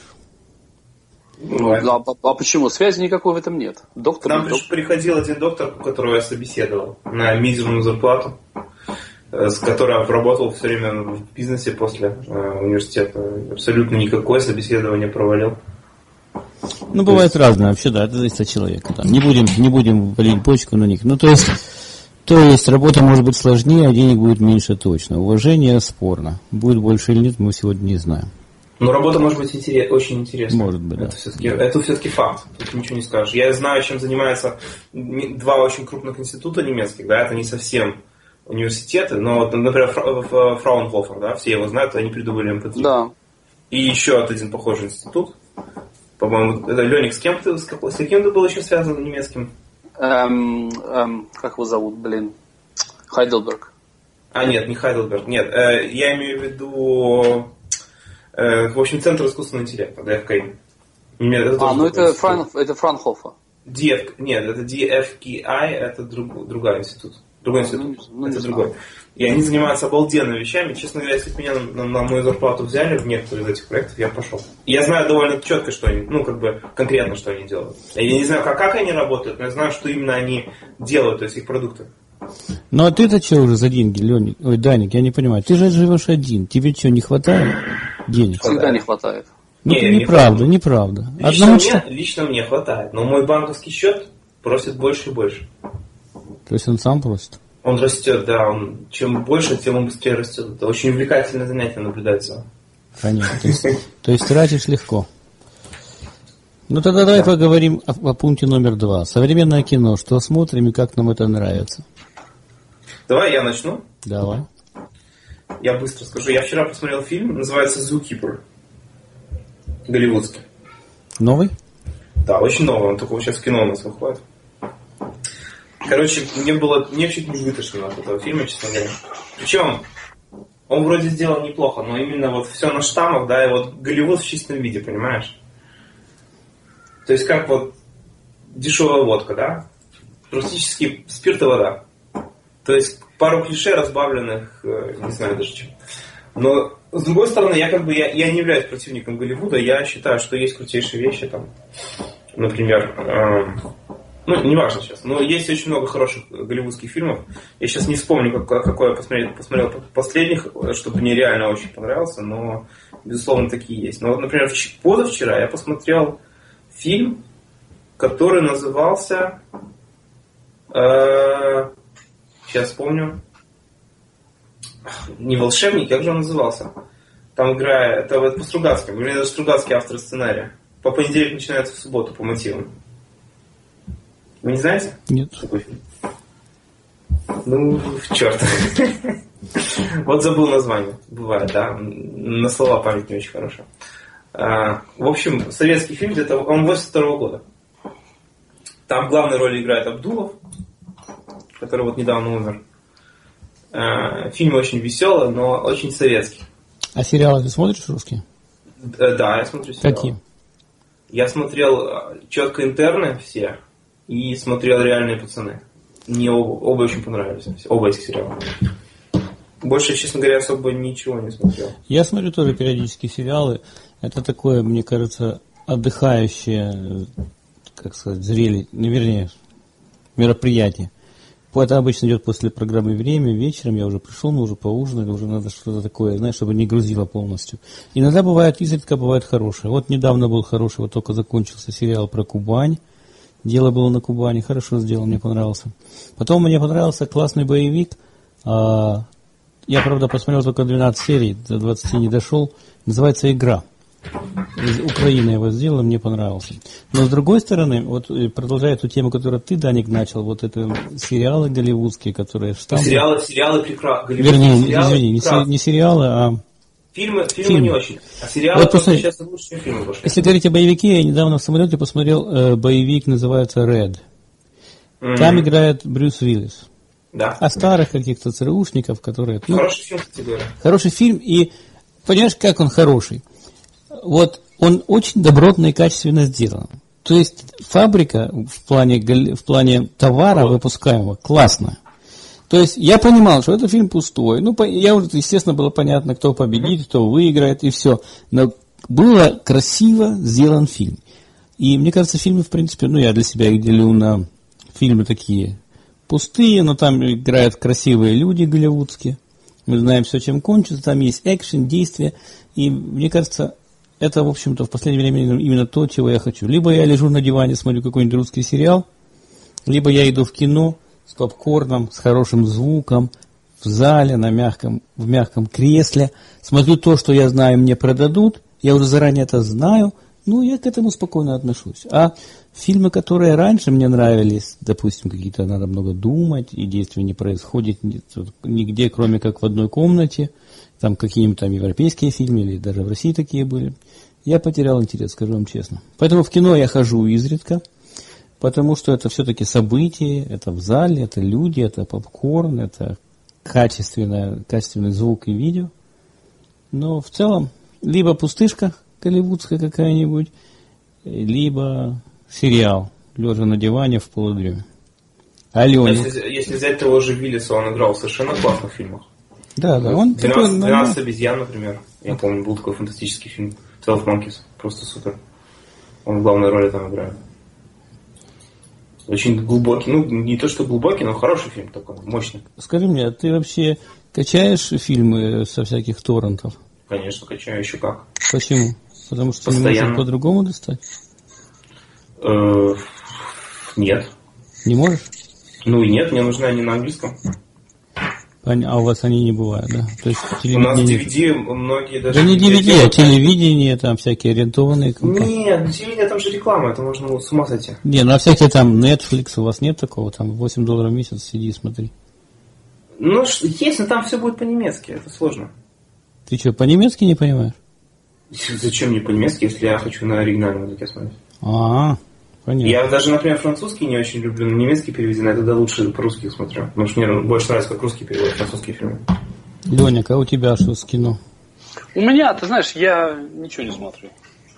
Ну, а, а почему? Связи никакой в этом нет. Доктор, К нам доктор. приходил один доктор, которого я собеседовал на мизерную зарплату, с которой работал все время в бизнесе после э, университета. Абсолютно никакое собеседование провалил. Ну, бывает есть... разное вообще, да, это зависит от человека. Да. Не будем, не будем валить бочку на них. Ну, то есть, То есть работа может быть сложнее, а денег будет меньше точно. Уважение спорно. Будет больше или нет, мы сегодня не знаем. Но работа может быть интерес, очень интересная. Может быть, да. Это все-таки, это все-таки факт. Тут ничего не скажешь. Я знаю, чем занимаются два очень крупных института немецких. Да, это не совсем университеты, но, вот, например, Фраунхофер, да, все его знают, они придумали эм пэ три. Да. И еще один похожий институт. По-моему, это Леник, с кем ты, с каким ты был еще связан немецким? Эм, эм, как его зовут, блин? Хайдельберг. А, нет, не Хайдельберг. Нет, э, я имею в виду, э, в общем, Центр искусственного интеллекта, ди эф кей. Это а, ну это, Фран, это Франхофер. ди эф, нет, это ди эф кей ай, это друг, другой институт. Другой институт. Ну, это другой. И они занимаются обалденными вещами. Честно говоря, если бы меня на, на мою зарплату взяли в некоторые из этих проектов, я пошел. И я знаю довольно четко, что они, ну, как бы, конкретно, что они делают. Я не знаю, как, как они работают, но я знаю, что именно они делают, то есть их продукты. Ну, а ты-то что уже за деньги, Леник? Ой, Даник, я не понимаю. Ты же живешь один. Тебе что, не хватает денег? Всегда не хватает. Ну, не, ты не неправда, неправда. Лично, Одному мне, лично мне хватает, но мой банковский счет просит больше и больше. То есть он сам просит? Он растет, да. Он, чем больше, тем он быстрее растет. Это очень увлекательное занятие наблюдать за. Конечно. То есть, то есть тратишь легко. Ну тогда давай да. поговорим о, о пункте номер два. Современное кино. Что смотрим и как нам это нравится? Давай я начну. Давай. Я быстро скажу. Я вчера посмотрел фильм, называется «Zookeeper». Голливудский. Новый? Да, очень новый. Он только вот сейчас в кино у нас выходит. Короче, мне было, мне чуть не вытошнило от этого фильма, честно говоря. Причем, он вроде сделал неплохо, но именно вот все на штаммах, да, и вот Голливуд в чистом виде, понимаешь? То есть как вот дешевая водка, да? Практически спирт и вода. То есть пару клише разбавленных, не знаю даже чем. Но, с другой стороны, я как бы, я, я не являюсь противником Голливуда, я считаю, что есть крутейшие вещи там. Например, эм, ну, не важно сейчас, но есть очень много хороших голливудских фильмов. Я сейчас не вспомню, как, какой я посмотрел, посмотрел последних, чтобы мне реально очень понравился, но, безусловно, такие есть. Но вот, например, позавчера я посмотрел фильм, который назывался... Э, сейчас вспомню. Не «Волшебник», как же он назывался? Там играет... Это вот по Стругацким. У меня даже Стругацкий автор сценария. По понедельник начинается в субботу по мотивам. Вы не знаете? Нет. Такой фильм? Ну, черт. Вот забыл название. Бывает, да. На слова память не очень хорошая. В общем, советский фильм, где-то он восемьдесят второго года. Там в главной роли играет Абдулов, который вот недавно умер. Фильм очень веселый, но очень советский. А сериалы ты смотришь русские? Да, я смотрю сериалы. Какие? Я смотрел четко «Интерны» все и смотрел «Реальные пацаны». Мне оба, оба очень понравились. Оба этих сериала. Больше, честно говоря, особо ничего не смотрел. Я смотрю тоже периодически сериалы. Это такое, мне кажется, отдыхающее, как сказать, зрелище, ну, вернее, мероприятие. Это обычно идет после программы «Время», вечером я уже пришел, мы уже поужинали, уже надо что-то такое, знаешь, чтобы не грузило полностью. Иногда бывает, изредка бывает хорошее. Вот недавно был хороший, вот только закончился сериал про Кубань. Дело было на Кубани, хорошо сделал, мне понравился. Потом мне понравился классный боевик. Я, правда, посмотрел только двенадцать серий, до двадцати не дошел. Называется «Игра». Из Украины его сделал, мне понравился. Но с другой стороны, вот продолжая эту тему, которую ты, Даник, начал, вот это сериалы голливудские, которые штампы... Сериалы, сериалы прекрасны. Вернее, сериалы извини, прекрасны. Не сериалы, а... Фильмы, фильмы, фильмы не очень. А сериалы вот посмотри, сейчас лучше, чем фильмы пошли. Если говорить о боевике, я недавно в самолете посмотрел э, боевик, называется «Red». Mm-hmm. Там играет Брюс Уиллис. Да. О старых каких-то ЦРУшников, которые... Ну, хороший фильм, кстати говоря. Хороший фильм, и понимаешь, как он хороший? Вот он очень добротно и качественно сделан. То есть фабрика в плане, в плане товара вот. Выпускаемого классная. То есть я понимал, что этот фильм пустой. Ну, я уже, естественно, было понятно, кто победит, кто выиграет и все. Но было красиво сделан фильм. И мне кажется, фильмы, в принципе, ну, я для себя их делю на фильмы такие пустые, но там играют красивые люди голливудские. Мы знаем все, чем кончится. Там есть экшен, действия. И мне кажется... Это, в общем-то, в последнее время именно то, чего я хочу. Либо я лежу на диване, смотрю какой-нибудь русский сериал, либо я иду в кино, с попкорном, с хорошим звуком, в зале, на мягком, в мягком кресле. Смотрю то, что я знаю, мне продадут. Я уже заранее это знаю. Ну, я к этому спокойно отношусь. А фильмы, которые раньше мне нравились, допустим, какие-то надо много думать, и действие не происходит нигде, кроме как в одной комнате, там какие-нибудь там европейские фильмы, или даже в России такие были, я потерял интерес, скажу вам честно. Поэтому в кино я хожу изредка, потому что это все-таки событие, это в зале, это люди, это попкорн, это качественное, качественный звук и видео. Но в целом, либо пустышка голливудская какая-нибудь, либо сериал, лежа на диване в полудреме. Алёня. Если, если взять того же Виллиса, он играл в совершенно классных фильмах. Да, да, он двенадцать, такой... двенадцать обезьян, например. Я помню, был такой фантастический фильм. twelve Monkeys. Просто супер. Он в главной роли там играет. Очень глубокий. Ну, не то, что глубокий, но хороший фильм такой, мощный. Скажи мне, а ты вообще качаешь фильмы со всяких торрентов? Конечно, качаю, еще как. Почему? Потому что Постоянно. не можешь по-другому достать? Э, нет. Не можешь? Ну и нет, мне нужны они на английском. А у вас они не бывают, да? То есть У нас ди ви ди многие даже... Да не ди ви ди, а телевидение, там всякие ориентованные компании. Нет, телевидение там же реклама, это можно ну, с ума сойти. Не, ну а всякие там Netflix, у вас нет такого? Там восемь долларов в месяц, сиди и смотри. Ну, есть, но там все будет по-немецки, это сложно. Ты что, по-немецки не понимаешь? Зачем мне по-немецки, если я хочу на оригинальном языке смотреть? А, понятно. Я даже, например, французский не очень люблю, но немецкий переведенный, я тогда лучше по-русски их смотрю. Потому что мне больше нравится, как русский перевод французские фильмы. Леня, а у тебя что с кино? У меня, ты знаешь, я ничего не смотрю.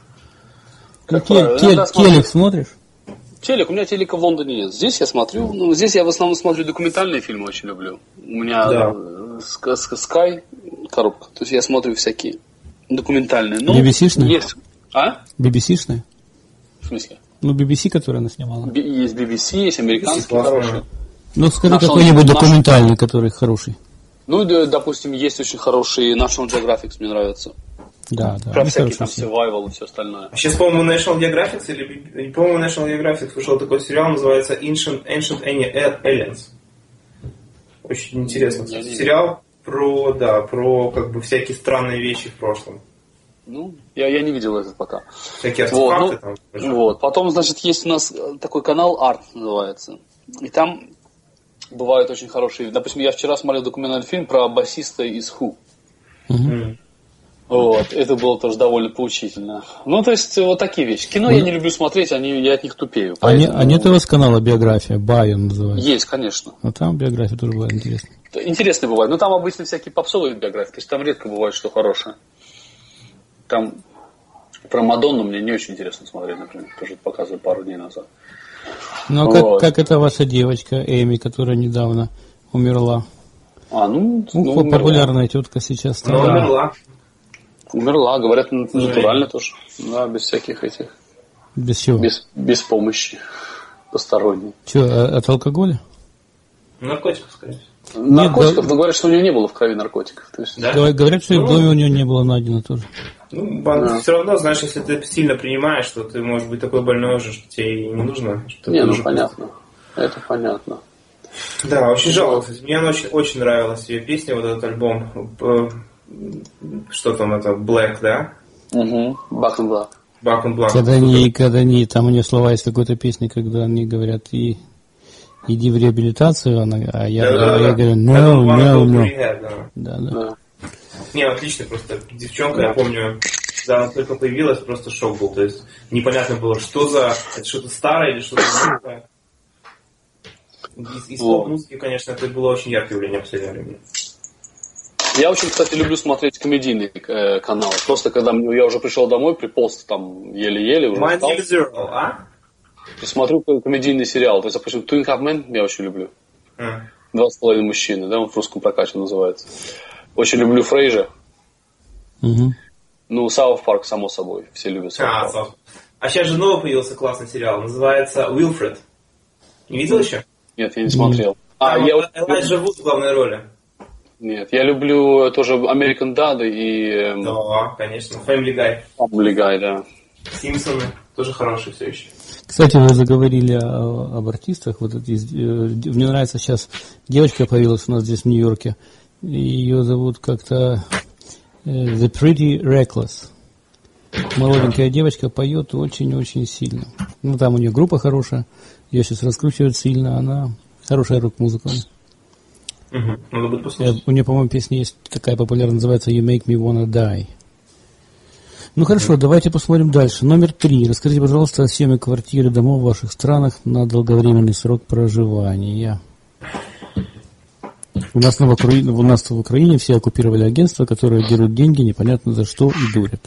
Ну, тел- тел- телек смотришь? Телек, у меня телека в Лондоне нет. Здесь я смотрю, ну, здесь я в основном смотрю документальные фильмы, очень люблю. У меня Да. Sky коробка, то есть я смотрю всякие документальные. Ну, би би си-шные? Есть. А? би би си-шные? В смысле? Ну, би би си, которая она снимала. Би- Есть би би си, есть американские Классные. хорошие. Ну, скажи National- какой-нибудь National- документальный, который хороший. Ну, да, допустим, есть очень хорошие National Geographic, мне нравится. Да, да. Про они всякие там хорошие. survival и все остальное. А сейчас, по-моему, National Geographic, или, по-моему, National Geographic вышел такой сериал, называется Ancient, Ancient Aliens. Очень интересно. Я не Сериал про, да, про как бы всякие странные вещи в прошлом. Ну, я, я не видел этот пока. Всякие Вот, артефакты ну, там. вот. Потом, значит, есть у нас такой канал Art называется. И там бывают очень хорошие... Допустим, я вчера смотрел документальный фильм про басиста из Who. Мгм. Вот. Это было тоже довольно поучительно. Ну, то есть, вот такие вещи. Кино я не люблю смотреть, они, я от них тупею. А, не, поэтому- а нет у вас канала биография? Байон называется. Есть, конечно. А там биография тоже бывает интересно. Интересно бывает. Но там обычно всякие попсовые биографии. То есть, там редко бывает что хорошее. Там про Мадонну мне не очень интересно смотреть, например. Тоже показывали пару дней назад. Ну, а как, Вот. как эта ваша девочка Эми, которая недавно умерла? А, ну, Ну, ну умерла. популярная тетка сейчас. Но стала. умерла. Умерла, говорят, натурально тоже. Да, без всяких этих, Без чего? без, без помощи посторонней. Че, а- от алкоголя? Наркотиков, скорее всего. Наркотиков, да- но говорят, что у нее не было в крови наркотиков. То есть, Да? Говор- Говорят, что и в Ну, доме у нее не было найдено тоже. Ну, Да. все равно, знаешь, если ты сильно принимаешь, что ты можешь быть такой больной уже, что тебе и не нужно. Что не, ты ну уже понятно. Это понятно. просто- Да, очень жалко. Кстати. Мне очень, очень нравилась ее песня, вот этот альбом. Э, Что там это? Black, да? Угу. Back in Black. Back in Black. Когда они, когда они, там у нее слова есть какой-то песни, когда они говорят, и иди в реабилитацию, она, а я, Да, да, а я да. говорю, I no, don't wanna no, go to no. rehab, да. Да, да. Да. Не, отлично, просто девчонка, Да. я помню, когда она только появилась, просто шок был. То есть непонятно было, что за... Это что-то старое или что-то новое. Из, из Вот. поп-музыки, конечно, это было очень яркое явление в последнее время. Я очень, кстати, люблю смотреть комедийные э, каналы. Просто когда мне, я уже пришел домой, приполз там еле-еле, уже My встал, Name is Earl, а? и смотрю комедийный сериал. То есть, допустим, Twin Half Men я очень люблю. А. Два с половиной мужчины, да, он в русском прокате называется. Очень люблю Фрейжа. Мгм. Ну, Саут Парк, само собой. Все любят Саут А, Парк. Саус. А сейчас же новый появился классный сериал, называется Уилфред. Не видел еще? Нет, я не смотрел. А, Там я... Элайджа Вуд в главной роли. Нет, я люблю тоже American Dad и эм, Да, конечно. Family Guy. Family Guy, да. Симпсоны тоже хорошие все еще. Кстати, вы заговорили о, об артистах. Вот эти, мне нравится сейчас девочка появилась у нас здесь в Нью-Йорке. Ее зовут как-то The Pretty Reckless. Молоденькая девочка поет очень-очень сильно. Ну, там у нее группа хорошая. Ее сейчас раскручивают сильно. Она хорошая рок-музыка. Угу. Надо будет послушать. У нее, по-моему, песня есть такая популярная, называется You Make Me Wanna Die. Ну хорошо, давайте посмотрим дальше. Номер три. Расскажите, пожалуйста, о съеме квартиры, домов в ваших странах на долговременный срок проживания. У нас, на в Украине, у нас в Украине все оккупировали агентства, которые дерут деньги непонятно за что и дурят.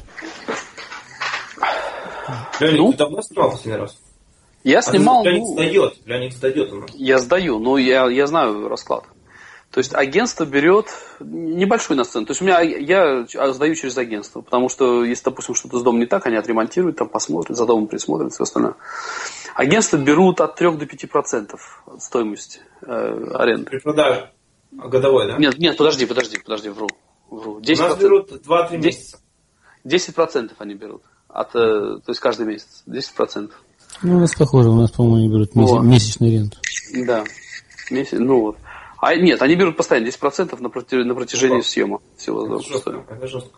Леонид, ну? ты давно снимал последний раз? Я снимал... А Леонид ну, сдает, Леонид сдает. Он. Я сдаю, но я, я знаю расклад. То есть агентство берет небольшую наценку. То есть у меня я сдаю через агентство, потому что если, допустим, что-то с домом не так, они отремонтируют, там посмотрят, за домом присмотрят, все остальное. Агентства берут от трёх до пяти процентов от стоимости э, аренды. При продаже годовой, да? Нет, нет, подожди, подожди, подожди, вру. вру. десять процентов. У нас берут два-три месяца. десять процентов они берут. От, то есть каждый месяц. десять процентов. Ну, у нас похоже, у нас, по-моему, они берут меся- месячный рент. Да. Месяц, ну вот. А нет, они берут постоянно десять процентов на, протяж- на протяжении ну, съема всего. Это жестко, это жестко.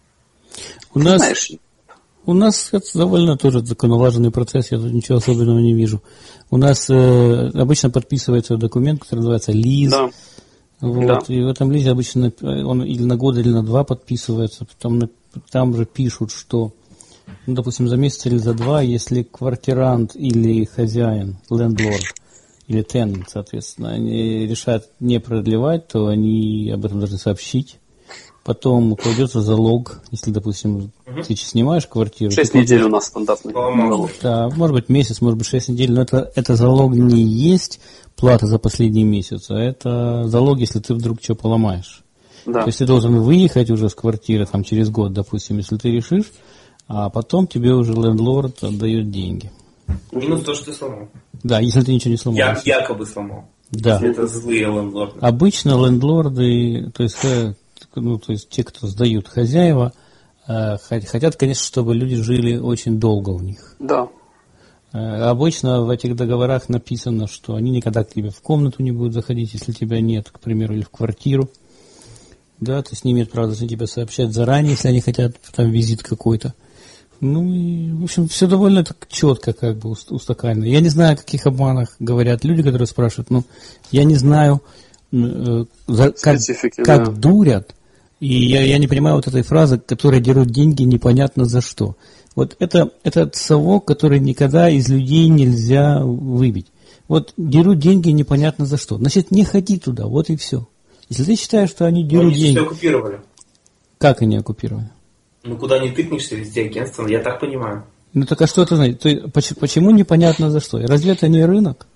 У нас, у нас это довольно тоже законолаженный процесс, я тут ничего особенного не вижу. У нас э, обычно подписывается документ, который называется лиз. Да. Вот, да. И в этом лизе обычно он или на год, или на два подписывается. Потом там же пишут, что, ну, допустим, за месяц или за два, если квартирант или хозяин, лендлорд, или тенант, соответственно, они решают не продлевать, то они об этом должны сообщить. Потом кладется залог, если, допустим, угу. ты снимаешь квартиру. Шесть недель у нас стандартный залог. Да, может быть месяц, может быть шесть недель, но это, это залог не есть плата за последний месяц, а это залог, если ты вдруг что поломаешь. Да. То есть ты должен выехать уже с квартиры там, через год, допустим, если ты решишь, а потом тебе уже лендлорд отдает деньги. Минус то, что ты сломал. Да, если ты ничего не сломал. Я якобы сломал. Да. Если это злые лендлорды. Обычно лендлорды, то есть, ну, то есть те, кто сдают хозяева, хотят, конечно, чтобы люди жили очень долго у них. Да. Обычно в этих договорах написано, что они никогда к тебе в комнату не будут заходить, если тебя нет, к примеру, или в квартиру. Да, то есть не имеют права должны тебе сообщать заранее, если они хотят там визит какой-то. Ну и, в общем, все довольно так четко, как бы устаканено. Я не знаю, о каких обманах говорят люди, которые спрашивают, но я не знаю, э, за, как, как да. дурят, и я, я не понимаю вот этой фразы, которые дерут деньги непонятно за что. Вот это, это совок, который никогда из людей нельзя выбить. Вот дерут деньги непонятно за что. Значит, не ходи туда, вот и все. Если ты считаешь, что они дерут они деньги... все оккупировали. Как они оккупировали? Ну, куда не тыкнешься, везде агентство, я так понимаю. Ну, так а что это значит? То есть, почему, почему непонятно за что? Разве это не рынок?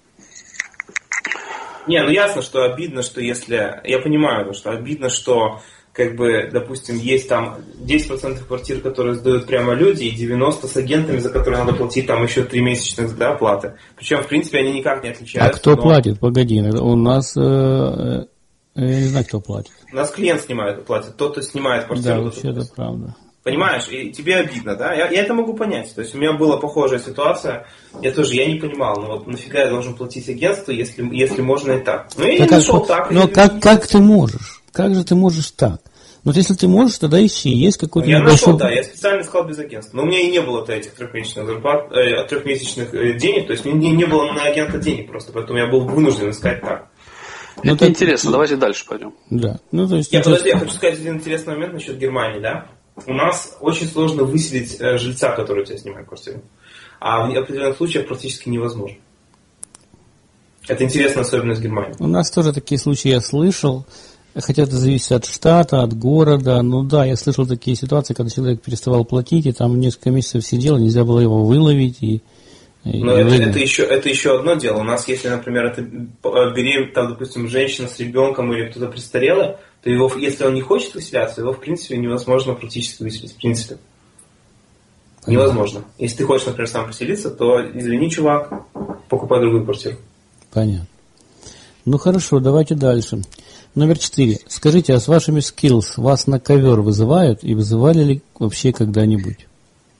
Не, ну ясно, что обидно, что если... Я понимаю, что обидно, что, как бы, допустим, есть там десять процентов квартир, которые сдают прямо люди, и девяносто процентов с агентами, за которые надо платить там еще три месячных, да, платы. Причем, в принципе, они никак не отличаются. А кто но... платит? Погоди, у нас... Э, я не знаю, кто платит. У нас клиент снимает, платит. Тот, кто снимает квартиру. Да, вообще это правда. Понимаешь, и тебе обидно, да? Я, я это могу понять. То есть у меня была похожая ситуация. Я тоже, я не понимал, ну вот нафига я должен платить агентству, если, если можно и так. Ну я так, не нашел так. Но как, как ты можешь? Как же ты можешь так? Вот если ты можешь, тогда ищи. Есть какой-то Я небольшой... нашел, да. Я специально искал без агентства. Но у меня и не было этих трехмесячных зарплат, э, трехмесячных э, денег. То есть мне не было на агента денег просто. Поэтому я был вынужден искать так. Ну, это так... интересно, давайте дальше пойдем. Да. Ну, то есть, я, это... подожди, я хочу сказать один интересный момент насчет Германии, да? У нас очень сложно выселить э, жильца, который у тебя снимает квартиру. А в определенных случаях практически невозможно. Это интересная особенность Германии. У нас тоже такие случаи я слышал. Хотя это зависит от штата, от города. Ну да, я слышал такие ситуации, когда человек переставал платить, и там несколько месяцев сидел, нельзя было его выловить и... Но это, это, еще, это еще одно дело. У нас, если, например, это беременна, там, допустим, женщина с ребенком или кто-то престарелый, то его, если он не хочет выселяться, его, в принципе, невозможно практически выселить. В принципе. Невозможно. Если ты хочешь, например, сам поселиться, то, извини, чувак, покупай другую квартиру. Понятно. Ну, хорошо, давайте дальше. Номер четыре. Скажите, а с вашими skills вас на ковер вызывают и вызывали ли вообще когда-нибудь?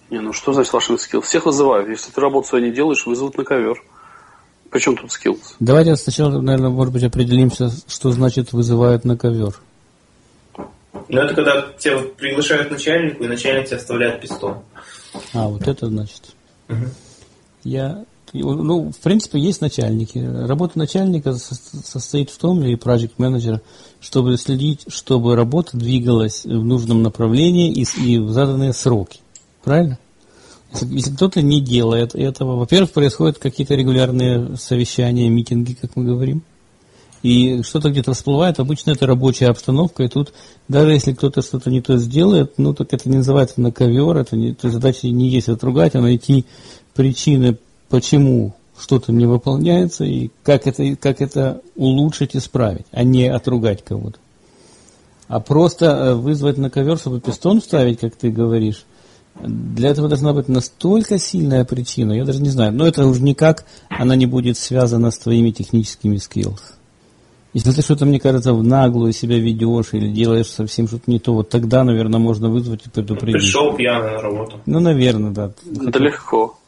Не, ну что значит ваши skills? Всех вызывают. Если ты работу свою не делаешь, вызовут на ковер. Причем тут skills? Давайте сначала, наверное, может быть, определимся, что значит вызывают на ковер. Ну, это когда тебя приглашают начальнику, и начальник тебе оставляет пистон. А, вот это значит. Угу. Я, ну, в принципе, есть начальники. Работа начальника состоит в том, или проект-менеджера, чтобы следить, чтобы работа двигалась в нужном направлении и, и в заданные сроки. Правильно? Если, если кто-то не делает этого, во-первых, происходят какие-то регулярные совещания, митинги, как мы говорим, и что-то где-то всплывает, обычно это рабочая обстановка, и тут даже если кто-то что-то не то сделает, ну, так это не называется на ковер, это не, то есть задача не есть отругать, а найти причины, почему что-то не выполняется, и как это, как это улучшить, исправить, а не отругать кого-то. А просто вызвать на ковер, чтобы пистон вставить, как ты говоришь, для этого должна быть настолько сильная причина, я даже не знаю, но это уже никак, она не будет связана с твоими техническими skills. Если ты что-то, мне кажется, в наглую себя ведешь или делаешь совсем что-то не то, вот тогда, наверное, можно вызвать и предупредить. Пришел пьяный на работу. Ну, наверное, да. Это легко.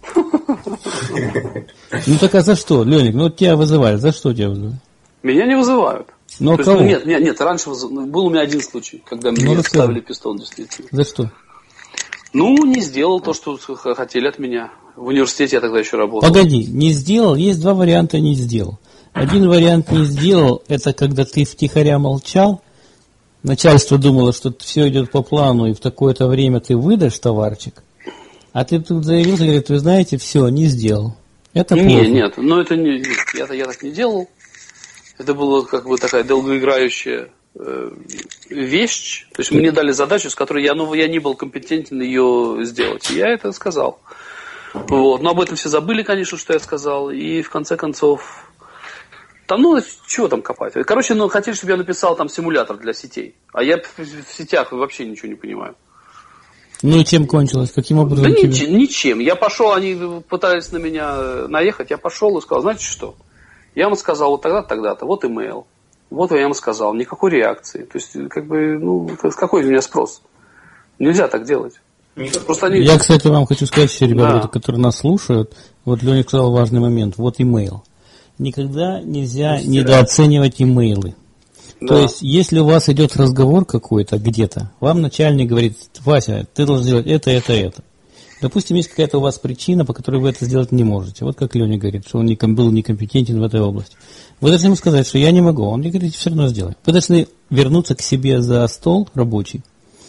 Ну, так а за что, Леник? Ну, вот тебя вызывают, за что тебя вызывают? Меня не вызывают. Ну, а есть, кого? Ну, нет, нет, нет, раньше выз... был у меня один случай, когда мне ну, вставили пистон, действительно. За что? Ну, не сделал то, что хотели от меня. В университете я тогда еще работал. Погоди, не сделал, есть два варианта не сделал. Один вариант не сделал, это когда ты втихаря молчал, начальство думало, что все идет по плану, и в такое-то время ты выдашь товарчик, а ты тут заявился и говорит, вы знаете, все, не сделал. Это плохо. Нет, нет, но это не, я, я так не делал. Это была как бы такая долгоиграющая э, вещь. То есть мне дали задачу, с которой я, ну, я не был компетентен ее сделать. И я это сказал. Вот. Но об этом все забыли, конечно, что я сказал. И в конце концов... Там, ну, чего там копать? Короче, ну, хотели, чтобы я написал там симулятор для сетей. А я в, в сетях вообще ничего не понимаю. Ну и чем кончилось? Каким образом? Да тебе... ничем, ничем. Я пошел, они пытались на меня наехать, я пошел и сказал, знаете что? Я вам сказал вот тогда-то, тогда-то, вот имейл. Вот я вам сказал, никакой реакции. То есть, как бы, ну, какой у меня спрос? Нельзя так делать. Просто они... Я, кстати, вам хочу сказать, что ребята, да. которые нас слушают, вот Леня сказал важный момент, вот имейл. Никогда нельзя недооценивать имейлы. Да. То есть, если у вас идет разговор какой-то где-то, вам начальник говорит, Вася, ты должен сделать это, это, это. Допустим, есть какая-то у вас причина, по которой вы это сделать не можете. Вот как Леня говорит, что он был некомпетентен в этой области. Вы должны ему сказать, что я не могу. Он мне говорит, все равно сделай. Вы должны вернуться к себе за стол рабочий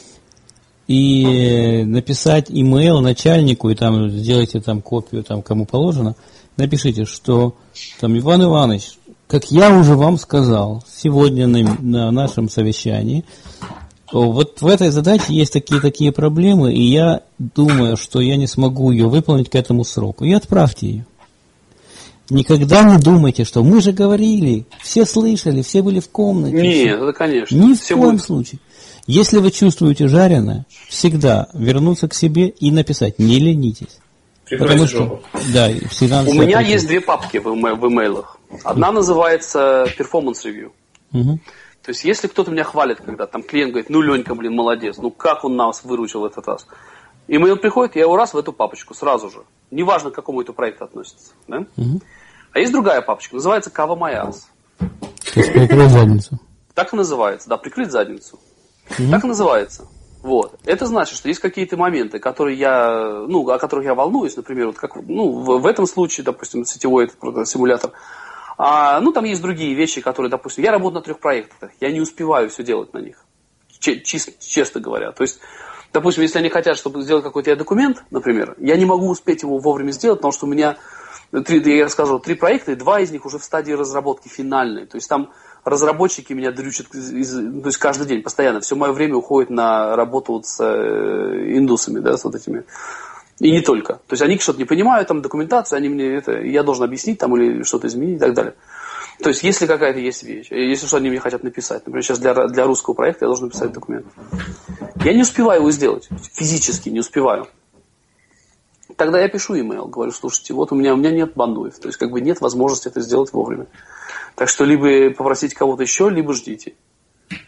и написать имейл начальнику, и там сделайте там копию, там кому положено. Напишите, что там Иван Иванович, как я уже вам сказал сегодня на, на нашем совещании, вот в этой задаче есть такие-такие проблемы, и я думаю, что я не смогу ее выполнить к этому сроку. И отправьте ее. Никогда не думайте, что мы же говорили, все слышали, все были в комнате. Нет, все. Это конечно. Ни все в коем будет... случае. Если вы чувствуете жареное, всегда вернуться к себе и написать, не ленитесь. Потому что, да, всегда у меня есть две папки в, име- в имейлах. Одна называется Performance Review. Угу. То есть, если кто-то меня хвалит, когда там клиент говорит, ну, Ленька, блин, молодец, ну, как он нас выручил в этот раз. Имейл приходит, я его раз в эту папочку, сразу же. Неважно, к какому это проекту относится. Да? Угу. А есть другая папочка, называется Cover My Ass. То есть, прикрыть задницу. Так и называется, да, прикрыть задницу. Угу. Так и называется. Вот. Это значит, что есть какие-то моменты, которые я, ну, о которых я волнуюсь, например, вот как, ну, в, в этом случае, допустим, сетевой этот симулятор. А, ну, там есть другие вещи, которые, допустим, я работаю на трех проектах, я не успеваю все делать на них, честно, честно говоря. То есть, допустим, если они хотят, чтобы сделать какой-то документ, например, я не могу успеть его вовремя сделать, потому что у меня, три, я скажу, три проекта, и два из них уже в стадии разработки финальной. То есть, там разработчики меня дрючат, из, то есть каждый день, постоянно. Все мое время уходит на работу вот с э, индусами, да, с вот этими. И не только. То есть они что-то не понимают, там документацию, они мне это, я должен объяснить там или что-то изменить и так далее. То есть если какая-то есть вещь, если что они мне хотят написать, например, сейчас для, для русского проекта я должен написать документ. Я не успеваю его сделать, физически не успеваю. Тогда я пишу имейл, говорю, слушайте, вот у меня, у меня нет бандуев, то есть как бы нет возможности это сделать вовремя. Так что либо попросить кого-то еще, либо ждите.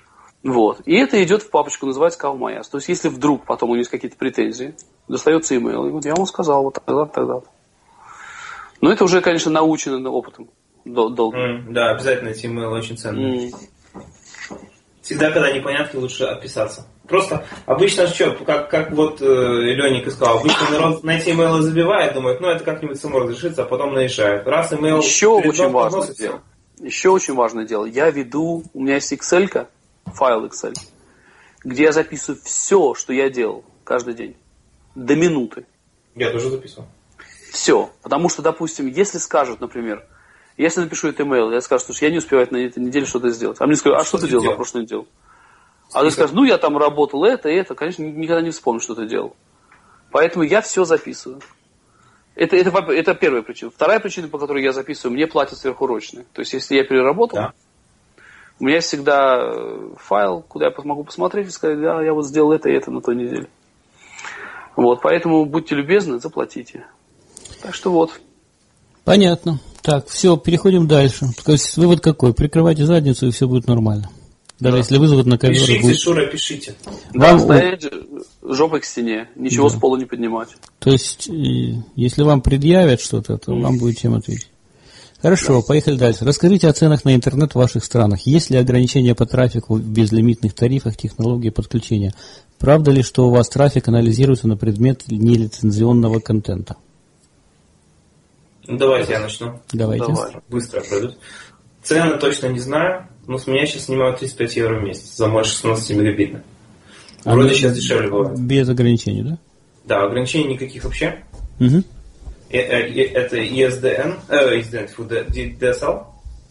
Вот. И это идет в папочку, называется CalMyAs. То есть, если вдруг потом у них какие-то претензии, достается имейл, и вот я вам сказал, вот тогда, тогда. Но это уже, конечно, научено опытом. Mm, да, обязательно эти имейлы очень ценные. Mm. Всегда, когда непонятки, лучше отписаться. Просто обычно что, как, как вот э, Леник сказал, обычно народ на эти имейлы забивает, думает, ну это как-нибудь само разрешится, а потом нарешает. Раз имейл... Еще очень важное дело. Еще очень важное дело. Я веду, у меня есть Excel-ка, файл Excel, где я записываю все, что я делал каждый день. До минуты. Я тоже записывал. Все. Потому что, допустим, если скажут, например, если напишу этот имейл, я скажу, что я не успеваю на этой неделе что-то сделать. А мне скажут, а что, что ты делал на прошлой неделе? А ты скажешь, ну я там работал это и это, конечно, никогда не вспомню, что ты делал. Поэтому я все записываю. Это, это, это первая причина. Вторая причина, по которой я записываю, мне платят сверхурочные. То есть, если я переработал, да. У меня есть всегда файл, куда я могу посмотреть и сказать, да, я вот сделал это и это на той неделе. Вот, поэтому будьте любезны, заплатите. Так что вот. Понятно. Так, все, переходим дальше. То есть вывод какой? Прикрывайте задницу, и все будет нормально. Даже да. Если вызовут на ковер... Пишите, будет... Шура, пишите. Да, стоять жопой к стене, ничего да. с пола не поднимать. То есть, если вам предъявят что-то, то mm. вам будет чем ответить. Хорошо, да. Поехали дальше. Расскажите о ценах на интернет в ваших странах. Есть ли ограничения по трафику в безлимитных тарифах, технологии подключения? Правда ли, что у вас трафик анализируется на предмет нелицензионного контента? Давайте я начну. Давайте. Давай. Быстро пройдут. Цены точно не знаю, но с меня сейчас снимают тридцать пять евро в месяц за мой шестнадцать мегабитный. Вроде а сейчас дешевле бывает. Без ограничений, да? Да, ограничений никаких вообще. Угу. Это и эс ди эн, э, ди эс эл.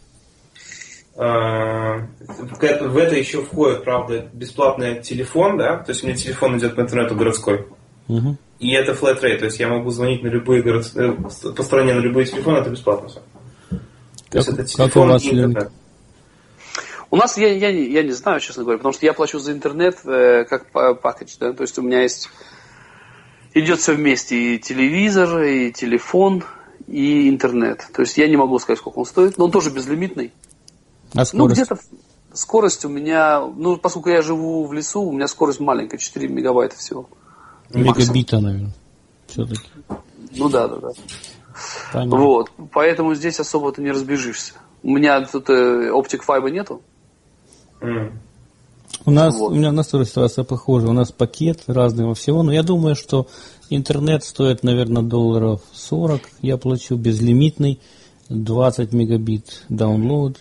В это еще входит, правда, бесплатный телефон, да, то есть у меня телефон идет по интернету городской. Угу. И это flat rate, то есть я могу звонить на любые город... по стране на любые телефоны, это бесплатно все. То есть это телефон и интернет. У нас, я, я, я не знаю, честно говоря, потому что я плачу за интернет э, как пакетч, да, то есть у меня есть, идет все вместе, и телевизор, и телефон, и интернет. То есть я не могу сказать, сколько он стоит, но он тоже безлимитный. А скорость? Ну, где-то скорость у меня, ну, поскольку я живу в лесу, у меня скорость маленькая, четыре мегабайта всего. Мегабита, наверное, все-таки. Ну да, да, да. Понятно. Вот, поэтому здесь особо ты не разбежишься. У меня тут э, Optic Fiber нету. Mm. У нас, вот. У меня на тоже ситуация похожа. У нас пакет разного всего, но я думаю, что интернет стоит, наверное, долларов сорок. Я плачу безлимитный, двадцать мегабит download.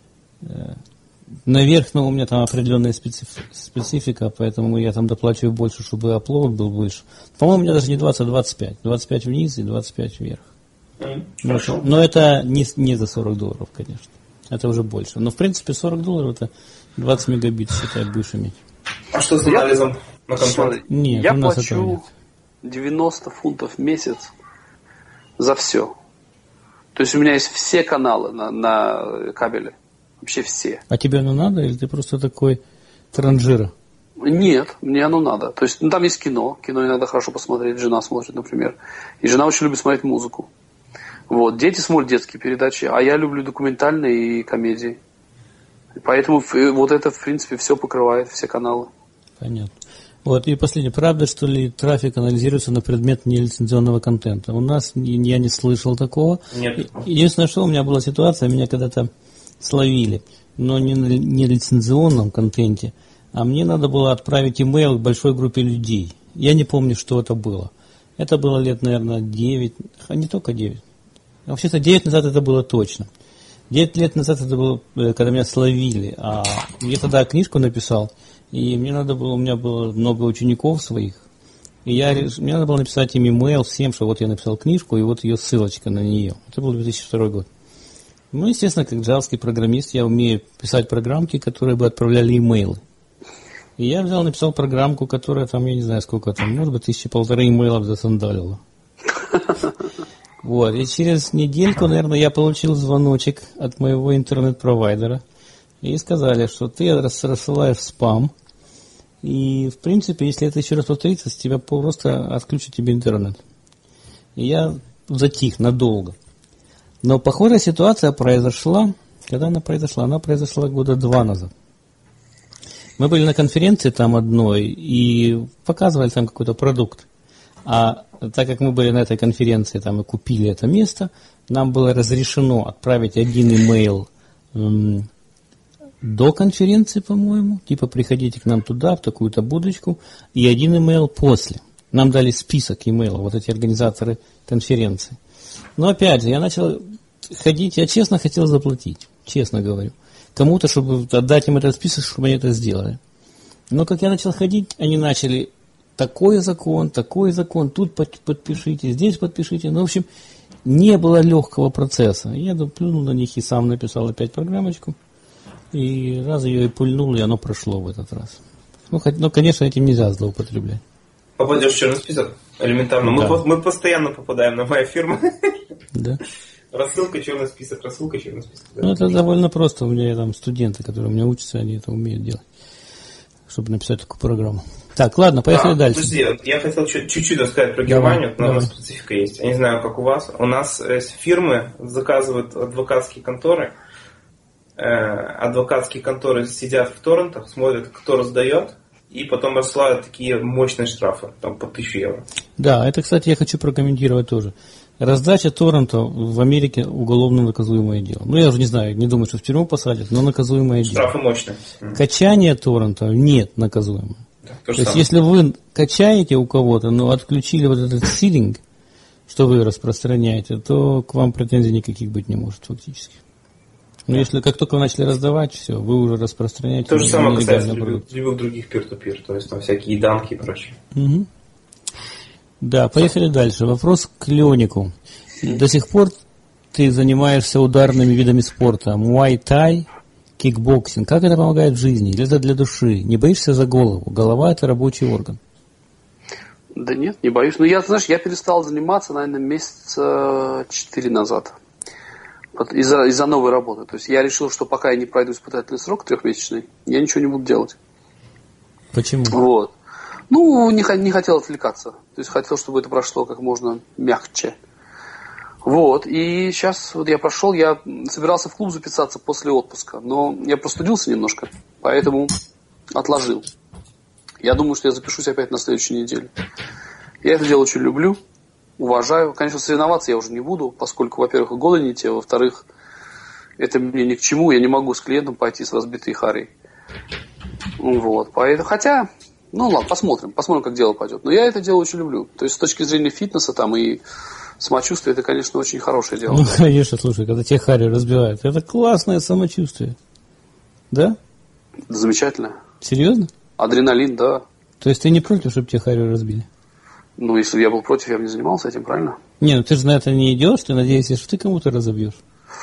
Наверх, ну, у меня там определенная специф, специфика, поэтому я там доплачиваю больше, чтобы upload был больше. По-моему, у меня даже не двадцать, а двадцать пять. двадцать пять вниз и двадцать пять вверх. Mm, но, это, но это не, не за сорок долларов, конечно. Это уже больше. Но, в принципе, сорок долларов это двадцать мегабит, считай, будешь иметь. А что с анализом на контроль? Нет, я плачу девяносто фунтов в месяц за все. То есть у меня есть все каналы на, на кабеле. Вообще все. А тебе оно надо, или ты просто такой транжира? Нет, мне оно надо. То есть, ну, там есть кино. Кино иногда хорошо посмотреть. Жена смотрит, например. И жена очень любит смотреть музыку. Вот. Дети смотрят детские передачи, а я люблю документальные и комедии. И поэтому вот это, в принципе, все покрывает, все каналы. Понятно. Вот, и последнее. Правда, что ли трафик анализируется на предмет нелицензионного контента? У нас я не слышал такого. Нет. Единственное, что у меня была ситуация, меня когда-то словили, но не на нелицензионном контенте, а мне надо было отправить имейл к большой группе людей. Я не помню, что это было. Это было лет, наверное, девять, а не только девять. Вообще-то девять назад это было точно. девять лет назад это было, когда меня словили. А я тогда книжку написал, и мне надо было, у меня было много учеников своих, и я, мне надо было написать им имейл всем, что вот я написал книжку, и вот ее ссылочка на нее. Это был две тысячи второй год. Ну, естественно, как джавский программист, я умею писать программки, которые бы отправляли имейлы. И я взял, написал программку, которая там, я не знаю, сколько там, может быть, тысячи полторы имейлов засандалила. Вот, и через недельку, наверное, я получил звоночек от моего интернет-провайдера. И сказали, что ты рассылаешь спам. И, в принципе, если это еще раз повторится, с тебя просто отключат тебе интернет. И я затих надолго. Но похожая ситуация произошла, когда она произошла? Она произошла года два назад. Мы были на конференции там одной и показывали там какой-то продукт. А так как мы были на этой конференции там и купили это место, нам было разрешено отправить один имейл эм, до конференции, по-моему, типа приходите к нам туда, в такую-то будочку, и один имейл после. Нам дали список имейлов, вот эти организаторы конференции. Но опять же, я начал ходить, я честно хотел заплатить, честно говорю. Кому-то, чтобы отдать им этот список, чтобы они это сделали. Но как я начал ходить, они начали такой закон, такой закон, тут подпишите, здесь подпишите. Ну, в общем, не было легкого процесса. Я плюнул на них и сам написал опять программочку. И раз ее и пульнул, и оно прошло в этот раз. Ну, хоть, ну конечно, этим нельзя злоупотреблять. Попадешь в черный список? Элементарно. Да. Мы, мы постоянно попадаем на моя фирма. Да. Рассылка, черный список, рассылка, черный список. Да. Ну, это довольно просто. У меня там студенты, которые у меня учатся, они это умеют делать, чтобы написать такую программу. Так, ладно, поехали а, дальше. Подожди, я хотел чуть-чуть рассказать про Германию. Давай, у нас давай. Специфика есть. Я не знаю, как у вас. У нас фирмы заказывают адвокатские конторы. Адвокатские конторы сидят в торрентах, смотрят, кто раздает, и потом рассылают такие мощные штрафы, там по тысяче евро. Да, это, кстати, я хочу прокомментировать тоже. Раздача торрентов в Америке уголовно наказуемое дело. Ну, я уже не знаю, не думаю, что в тюрьму посадят, но наказуемое дело. Штрафы мощные. Качание торрентов нет наказуемое. Да, то, то есть, если вы качаете у кого-то, но отключили вот этот силинг, что вы распространяете, то к вам претензий никаких быть не может фактически. Но да. Если как только вы начали раздавать, все, вы уже распространяете. То же самое касается любых, любых других пир-ту-пир, то есть там всякие данки и прочее. Угу. Да, поехали дальше. Вопрос к Леонику. До сих пор ты занимаешься ударными видами спорта. Муай-тай, кикбоксинг. Как это помогает в жизни? Или это для души? Не боишься за голову? Голова – это рабочий орган. Да нет, не боюсь. Но я, знаешь, я перестал заниматься, наверное, месяца четыре назад. Из-за, из-за новой работы. То есть я решил, что пока я не пройду испытательный срок трехмесячный, я ничего не буду делать. Почему? Вот. Ну, не, не хотел отвлекаться. То есть хотел, чтобы это прошло как можно мягче. Вот. И сейчас вот я прошел, я собирался в клуб записаться после отпуска, но я простудился немножко, поэтому отложил. Я думаю, что я запишусь опять на следующей неделе. Я это дело очень люблю. Уважаю. Конечно, соревноваться я уже не буду, поскольку, во-первых, годы не те, во-вторых, это мне ни к чему, я не могу с клиентом пойти с разбитой харей. Вот, поэтому, хотя, ну ладно, посмотрим, посмотрим, как дело пойдет. Но я это дело очень люблю. То есть, с точки зрения фитнеса там и самочувствия, это, конечно, очень хорошее дело. Ну, конечно, слушай, когда тебе хари разбивают, это классное самочувствие. Да? Замечательно. Серьезно? Адреналин, да. То есть, ты не против, чтобы тебе хари разбили? Ну, если бы я был против, я бы не занимался этим, правильно? Не, ну ты же на это не идешь, ты надеешься, что ты кому-то разобьешь.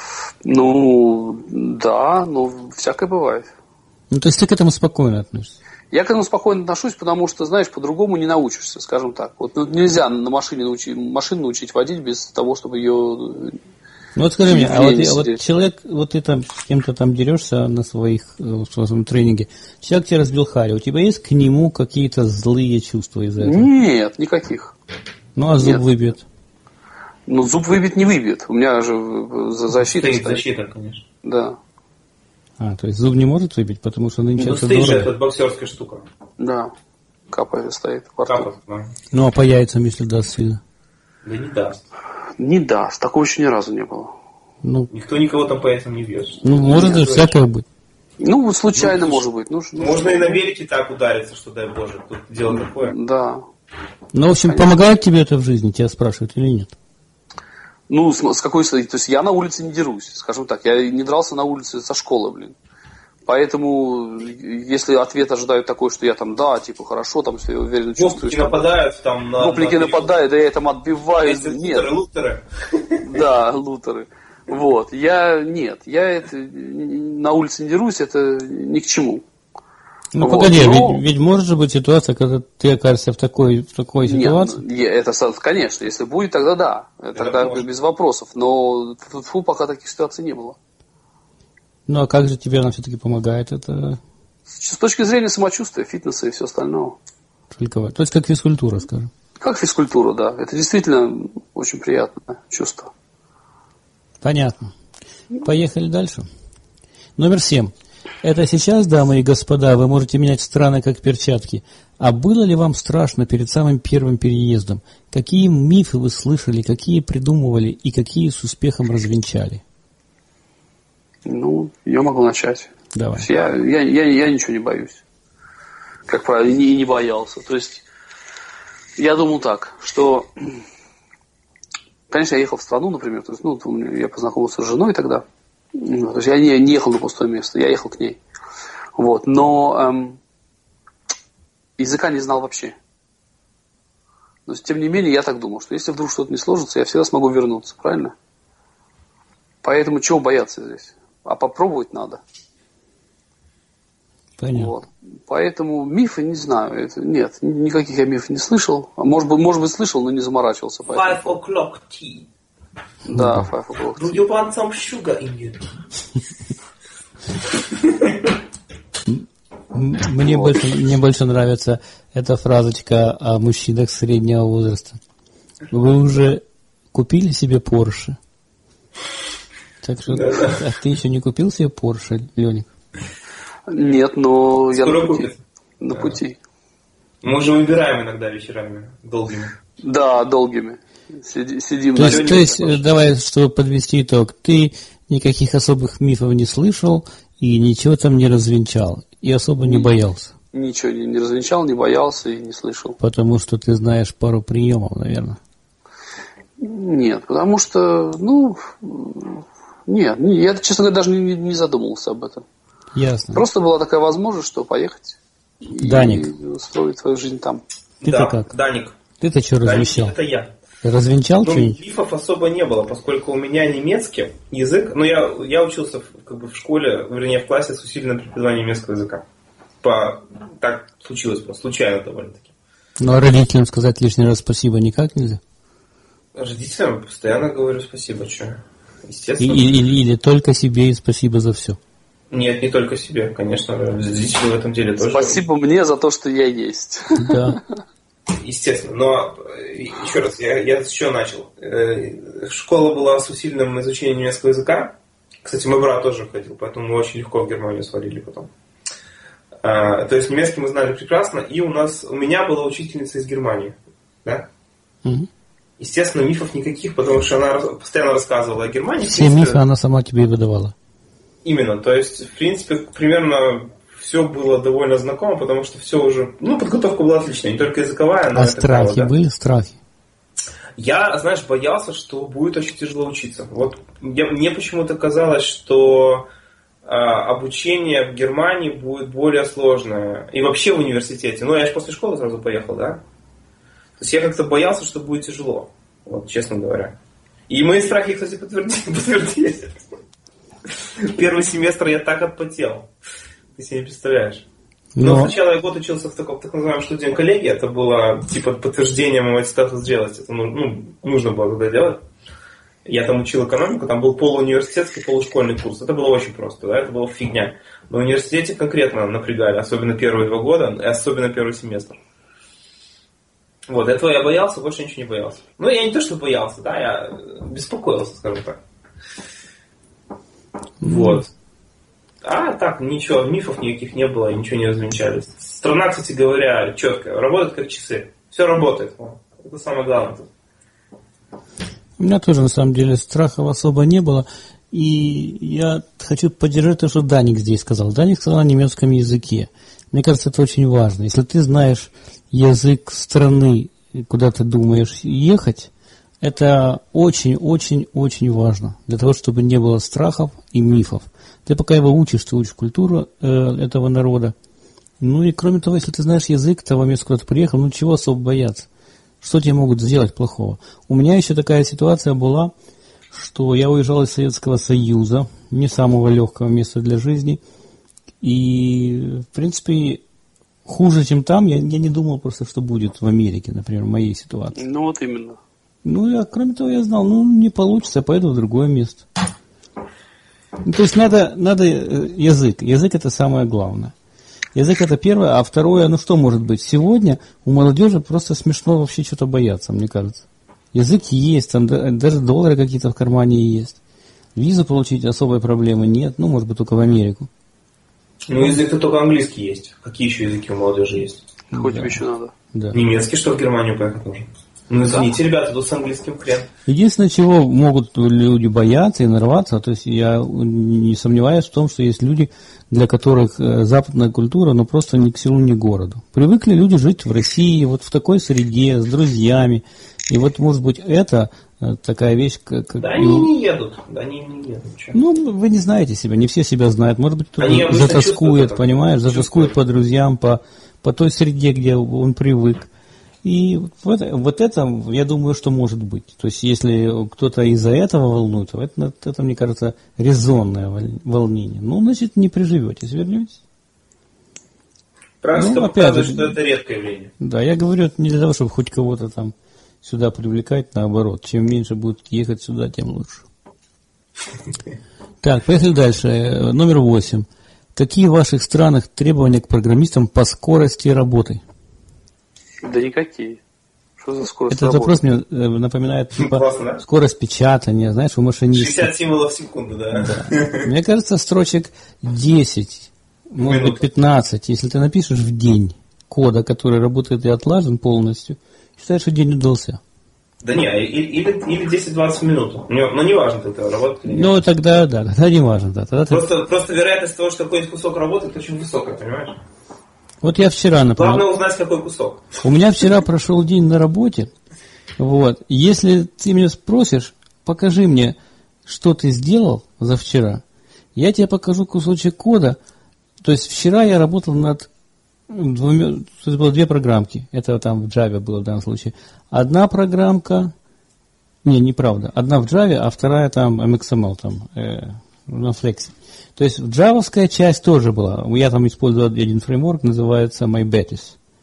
Ну, да, ну, всякое бывает. Ну, то есть ты к этому спокойно относишься? Я к этому спокойно отношусь, потому что, знаешь, по-другому не научишься, скажем так. Вот ну, нельзя на машине научить, машину научить водить без того, чтобы ее... Ну, вот скажи мне, а вот, а вот человек, вот ты там с кем-то там дерешься на своих, в своем тренинге, человек тебе разбил хари, у тебя есть к нему какие-то злые чувства из-за этого? Нет, никаких. Ну, а зуб Нет. выбьет? Ну, зуб выбить не выбьет, у меня же защита стоит. Защита, конечно. Да. А, то есть зуб не может выбить, потому что нынче ну, это дорого? же это боксерская штука. Да, капает стоит. Капает, да. Ну, а по яйцам, если даст сильно? Да не даст. Не даст, такого еще ни разу не было. Ну, никто никого там по этому не бьет. Ну, может же всякое быть. Ну, случайно ну, может быть. Ну, можно ну, и на велике так удариться, что дай Боже, тут дело такое. Да. Ну, в общем, конечно. Помогает тебе это в жизни, тебя спрашивают или нет? Ну, с, с какой стороны? То есть я на улице не дерусь, скажем так. Я не дрался на улице со школы, блин. Поэтому, если ответ ожидают такой, что я там, да, типа, хорошо, там, все уверенно чувствую. Гопники нападают там на... Гопники на нападают, да я там отбиваю. Нет. Лутеры, лутеры. Да, лутеры. Вот, я, нет, я это, на улице не дерусь, это ни к чему. Ну, вот. Погоди, но... ведь, ведь может же быть ситуация, когда ты окажешься в такой, в такой ситуации? Нет, это, конечно, если будет, тогда да, это тогда может. Без вопросов, но фу, пока таких ситуаций не было. Ну, а как же тебе она все-таки помогает? Это... С точки зрения самочувствия, фитнеса и все остального. Шликовать. То есть, как физкультура, скажем. Как физкультура, да. Это действительно очень приятное чувство. Понятно. Поехали дальше. Номер семь. Это сейчас, дамы и господа, вы можете менять страны как перчатки. А было ли вам страшно перед самым первым переездом? Какие мифы вы слышали, какие придумывали и какие с успехом развенчали? Ну, я могу начать. Давай. Я, я, я, я ничего не боюсь. Как правило, и не, и не боялся. То есть, я думал так, что... Конечно, я ехал в страну, например. То есть, ну, я познакомился с женой тогда. То есть, я не, не ехал на пустое место, я ехал к ней. Вот. Но эм, языка не знал вообще. Но, тем не менее, я так думал, что если вдруг что-то не сложится, я всегда смогу вернуться. Правильно? Поэтому чего бояться здесь? А попробовать надо. Понятно. Вот. Поэтому мифы не знаю. Это, нет, никаких я мифов не слышал. А может быть, может быть, слышал, но не заморачивался. Five o'clock tea. Да, five o'clock tea. Do you want some sugar in your tea? Мне, вот. больше, мне больше нравится эта фразочка о мужчинах среднего возраста. Вы уже купили себе Porsche? Так что, да, да. А ты еще не купил себе Porsche, Леник? Нет, но я Скоро на пути. Купит. На да. пути. Мы же выбираем иногда вечерами долгими. Да, долгими. Сиди, сидим. То есть, то есть давай, чтобы подвести итог, ты никаких особых мифов не слышал и ничего там не развенчал, и особо не боялся. Ничего не, не развенчал, не боялся и не слышал. Потому что ты знаешь пару приемов, наверное. Нет, потому что, ну, нет, я, честно говоря, даже не, не задумывался об этом. Ясно. Просто была такая возможность, что поехать Даник. и устроить свою жизнь там. Ты-то да, как? Даник. Ты-то что развенчал? Это я. Ты развенчал ну, что-нибудь? Мифов особо не было, поскольку у меня немецкий язык, но я, я учился в, как бы в школе, вернее в классе с усиленным преподаванием немецкого языка. По, так случилось просто, случайно довольно-таки. Ну а родителям сказать лишний раз спасибо никак нельзя? Родителям постоянно говорю спасибо, что? Естественно. И, или, или только себе и спасибо за все? Нет, не только себе, конечно, родители в этом деле тоже. Спасибо мне за то, что я есть. Да. Естественно, но еще раз, я, я с чего начал. Школа была с усиленным изучением немецкого языка. Кстати, мой брат тоже ходил, поэтому мы очень легко в Германию свалили потом. То есть немецкий мы знали прекрасно, и у нас, у меня была учительница из Германии. Да? Угу. Естественно, мифов никаких, потому что она постоянно рассказывала о Германии. Все принципе, мифы она сама тебе и выдавала. Именно, то есть, в принципе, примерно все было довольно знакомо, потому что все уже, ну, подготовка была отличная, не только языковая, но а и страхи такая, да? были, страхи? Я, знаешь, боялся, что будет очень тяжело учиться. Вот я, мне почему-то казалось, что э, обучение в Германии будет более сложное. И вообще в университете. Ну, я же после школы сразу поехал, да? То есть я как-то боялся, что будет тяжело. Вот, честно говоря. И мои страхи, кстати, подтвердились. Первый семестр я так отпотел. Ты себе не представляешь. Но, Но сначала я год учился в таком так называемом студент-коллегии. Это было типа подтверждение моего аттестата зрелости. Это ну, нужно было тогда делать. Я там учил экономику, там был полууниверситетский, полушкольный курс. Это было очень просто, да, это была фигня. Но в университете конкретно напрягали, особенно первые два года, и особенно первый семестр. Вот, этого я боялся, больше ничего не боялся. Ну, я не то, что боялся, да, я беспокоился, скажем так. Вот. А так, ничего, мифов никаких не было, ничего не развенчали. Страна, кстати говоря, четкая, работает как часы. Все работает. Это самое главное. У меня тоже, на самом деле, страхов особо не было. И я хочу поддержать то, что Даник здесь сказал. Даник сказал о немецком языке. Мне кажется, это очень важно. Если ты знаешь язык страны, куда ты думаешь ехать, это очень-очень-очень важно. Для того, чтобы не было страхов и мифов. Ты пока его учишь, ты учишь культуру э, этого народа. Ну и кроме того, если ты знаешь язык того места, куда ты приехал, ну чего особо бояться? Что тебе могут сделать плохого? У меня еще такая ситуация была, что я уезжал из Советского Союза, не самого легкого места для жизни. И, в принципе, хуже, чем там, я, я не думал просто, что будет в Америке, например, в моей ситуации. Ну вот именно. Ну, я, кроме того, я знал, ну, не получится, я поеду в другое место. Ну, то есть надо, надо язык. Язык это самое главное. Язык это первое, а второе, ну что может быть? Сегодня у молодежи просто смешно вообще что-то бояться, мне кажется. Язык есть, там даже доллары какие-то в кармане есть. Визу получить особой проблемы нет, ну, может быть, только в Америку. Ну, язык-то только английский есть. Какие еще языки у молодежи есть? Какой да. тебе еще надо? Да. Немецкий, что в Германию поехать нужно? Ну, извините, да. ребята, тут с английским хрен. Единственное, чего могут люди бояться и нарваться, то есть я не сомневаюсь в том, что есть люди, для которых западная культура, ну, просто ни к селу, ни к городу. Привыкли люди жить в России, вот в такой среде, с друзьями. И вот, может быть, это такая вещь, как... Да они не едут, да они не едут. Что? Ну, вы не знаете себя, не все себя знают. Может быть, кто-то затаскует, понимаешь, затаскует по друзьям, по, по той среде, где он привык. И вот, вот это, я думаю, что может быть. То есть, если кто-то из-за этого волнуется, это, это, мне кажется, резонное волнение. Ну, значит, не приживетесь, вернетесь. Практика ну, показывает, же, что это редкое явление. Да, я говорю, это не для того, чтобы хоть кого-то там сюда привлекать, наоборот. Чем меньше будут ехать сюда, тем лучше. Так, поехали дальше. Номер восемь. Какие в ваших странах требования к программистам по скорости работы? Да никакие. Что за скорость Этот работы? вопрос мне напоминает типа, Классно, да? скорость печатания, знаешь, у машиниста. шестьдесят символов в секунду, да. да. Мне кажется, строчек десять, может быть пятнадцать, если ты напишешь в день кода, который работает и отлажен полностью, считаешь, что день удался. Да не, или, или десять-двадцать минут. Но не важно, это работает или нет. Ну, тогда, да, тогда не важно. Да, тогда просто, ты... просто вероятность того, что какой-нибудь кусок работает, очень высокая, понимаешь? Вот я вчера, например... Главное узнать, какой кусок. У меня вчера прошел день на работе. Вот. Если ты меня спросишь, покажи мне, что ты сделал за вчера, я тебе покажу кусочек кода. То есть вчера я работал над двумя... Это было две программки. Это там в Java было в данном случае. Одна программка... Не, неправда. Одна в Java, а вторая там эм икс эм эл, там, э, на Flex. То есть джавовская часть тоже была. Я там использовал один фреймворк, называется MyBetis.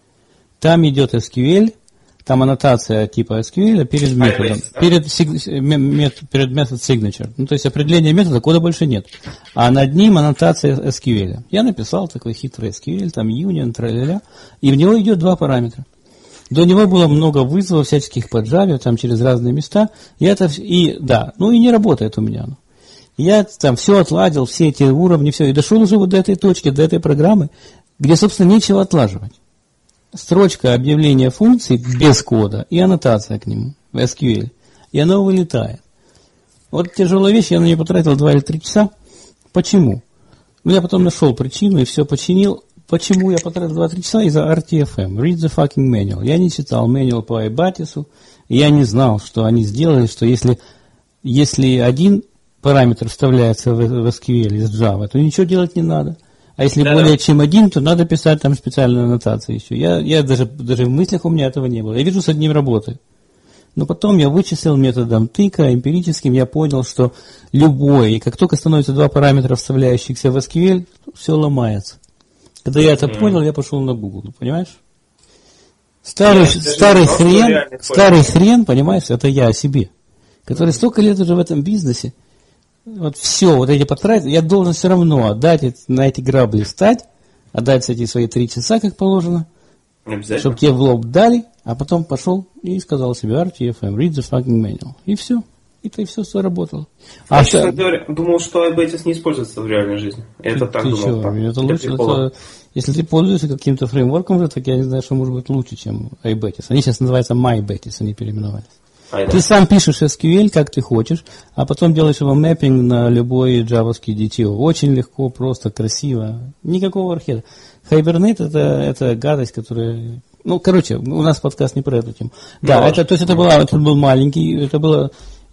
Там идет эс кью эль, там аннотация типа эс кью эль перед методом, перед, перед метод signature. Ну, то есть определение метода, кода больше нет. А над ним аннотация эс кью эль. Я написал такой хитрый эс кью эль, там union, тра-ля-ля, и в него идет два параметра. До него было много вызовов всяческих по Java, там через разные места. И это, и, да, ну и не работает у меня. Я там все отладил, все эти уровни, все, и дошел уже вот до этой точки, до этой программы, где, собственно, нечего отлаживать. Строчка объявления функции без кода и аннотация к нему в эс кью эль. И оно вылетает. Вот тяжелая вещь, я на нее потратил два или три часа. Почему? Ну, я потом нашел причину и все починил. Почему я потратил два-три часа? Из-за ар ти эф эм. Read the fucking manual. Я не читал manual по iBatis, и я не знал, что они сделали, что если, если один параметр вставляется в эс кью эль из Java, то ничего делать не надо. А если да, более да. чем один, то надо писать там специальную аннотацию еще. Я, я даже, даже в мыслях у меня этого не было. Я вижу, с одним работает. Но потом я вычислил методом тыка, эмпирическим, я понял, что любой, и как только становится два параметра, вставляющихся в эс кью эль, все ломается. Когда я это mm-hmm. понял, я пошел на Google, понимаешь? Старый, Нет, старый хрен, старый хрен, понимаешь, это я о себе, который mm-hmm. столько лет уже в этом бизнесе. Вот все, вот эти потратить, я должен все равно отдать на эти грабли встать, отдать эти свои три часа, как положено, чтобы тебе в лоб дали, а потом пошел и сказал себе ар ти эф эм, read the fucking manual. И все. И ты все сработало. А я, честно говоря, думал, что iBatis не используется в реальной жизни. Я ты, это так ты думал. Так. Это лучше, это, если ты пользуешься каким-то фреймворком же, так я не знаю, что может быть лучше, чем iBatis. Они сейчас называются MyBatis, они переименовались. А, ты да. сам пишешь эс кью эль, как ты хочешь, а потом делаешь его мэппинг на любой джавовский ди ти о. Очень легко, просто, красиво. Никакого археда. Hibernate это, это гадость, которая... Ну, короче, у нас подкаст не про эту тему. Да, ну, это, то есть это, была, это был маленький, это было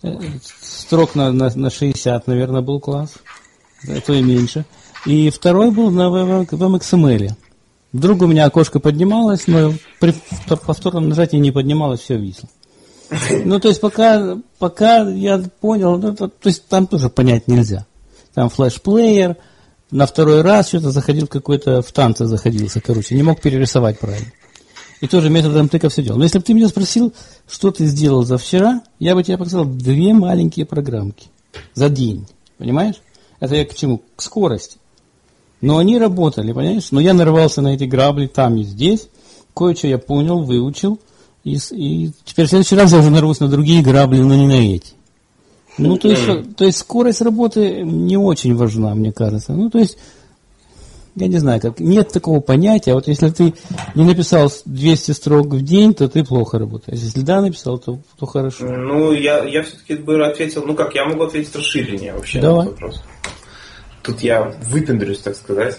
строк на, на, на шестьдесят, наверное, был класс, а то и меньше. И второй был на в эм икс эм эль. Вдруг у меня окошко поднималось, но при повторном нажатии не поднималось, все висло. Ну, то есть, пока, пока я понял, ну, то, то есть, там тоже понять нельзя. Там флеш-плеер, на второй раз что-то заходил какой-то, в танце заходился, короче, не мог перерисовать правильно. И тоже методом тыка все делал. Но если бы ты меня спросил, что ты сделал за вчера, я бы тебе показал две маленькие программки за день, понимаешь? Это я к чему? К скорости. Но они работали, понимаешь? Но я нарвался на эти грабли там и здесь, кое-что я понял, выучил, И, и теперь в следующий раз я уже нарвусь на другие грабли, но не на эти. Ну, то есть, то есть скорость работы не очень важна, мне кажется. Ну, то есть, я не знаю, как, нет такого понятия. Вот если ты не написал двести строк в день, то ты плохо работаешь. Если да, написал, то, то хорошо. Ну, я, я все-таки бы ответил, ну как, я могу ответить расширение вообще Давай. на этот вопрос. Тут я выпендрюсь, так сказать.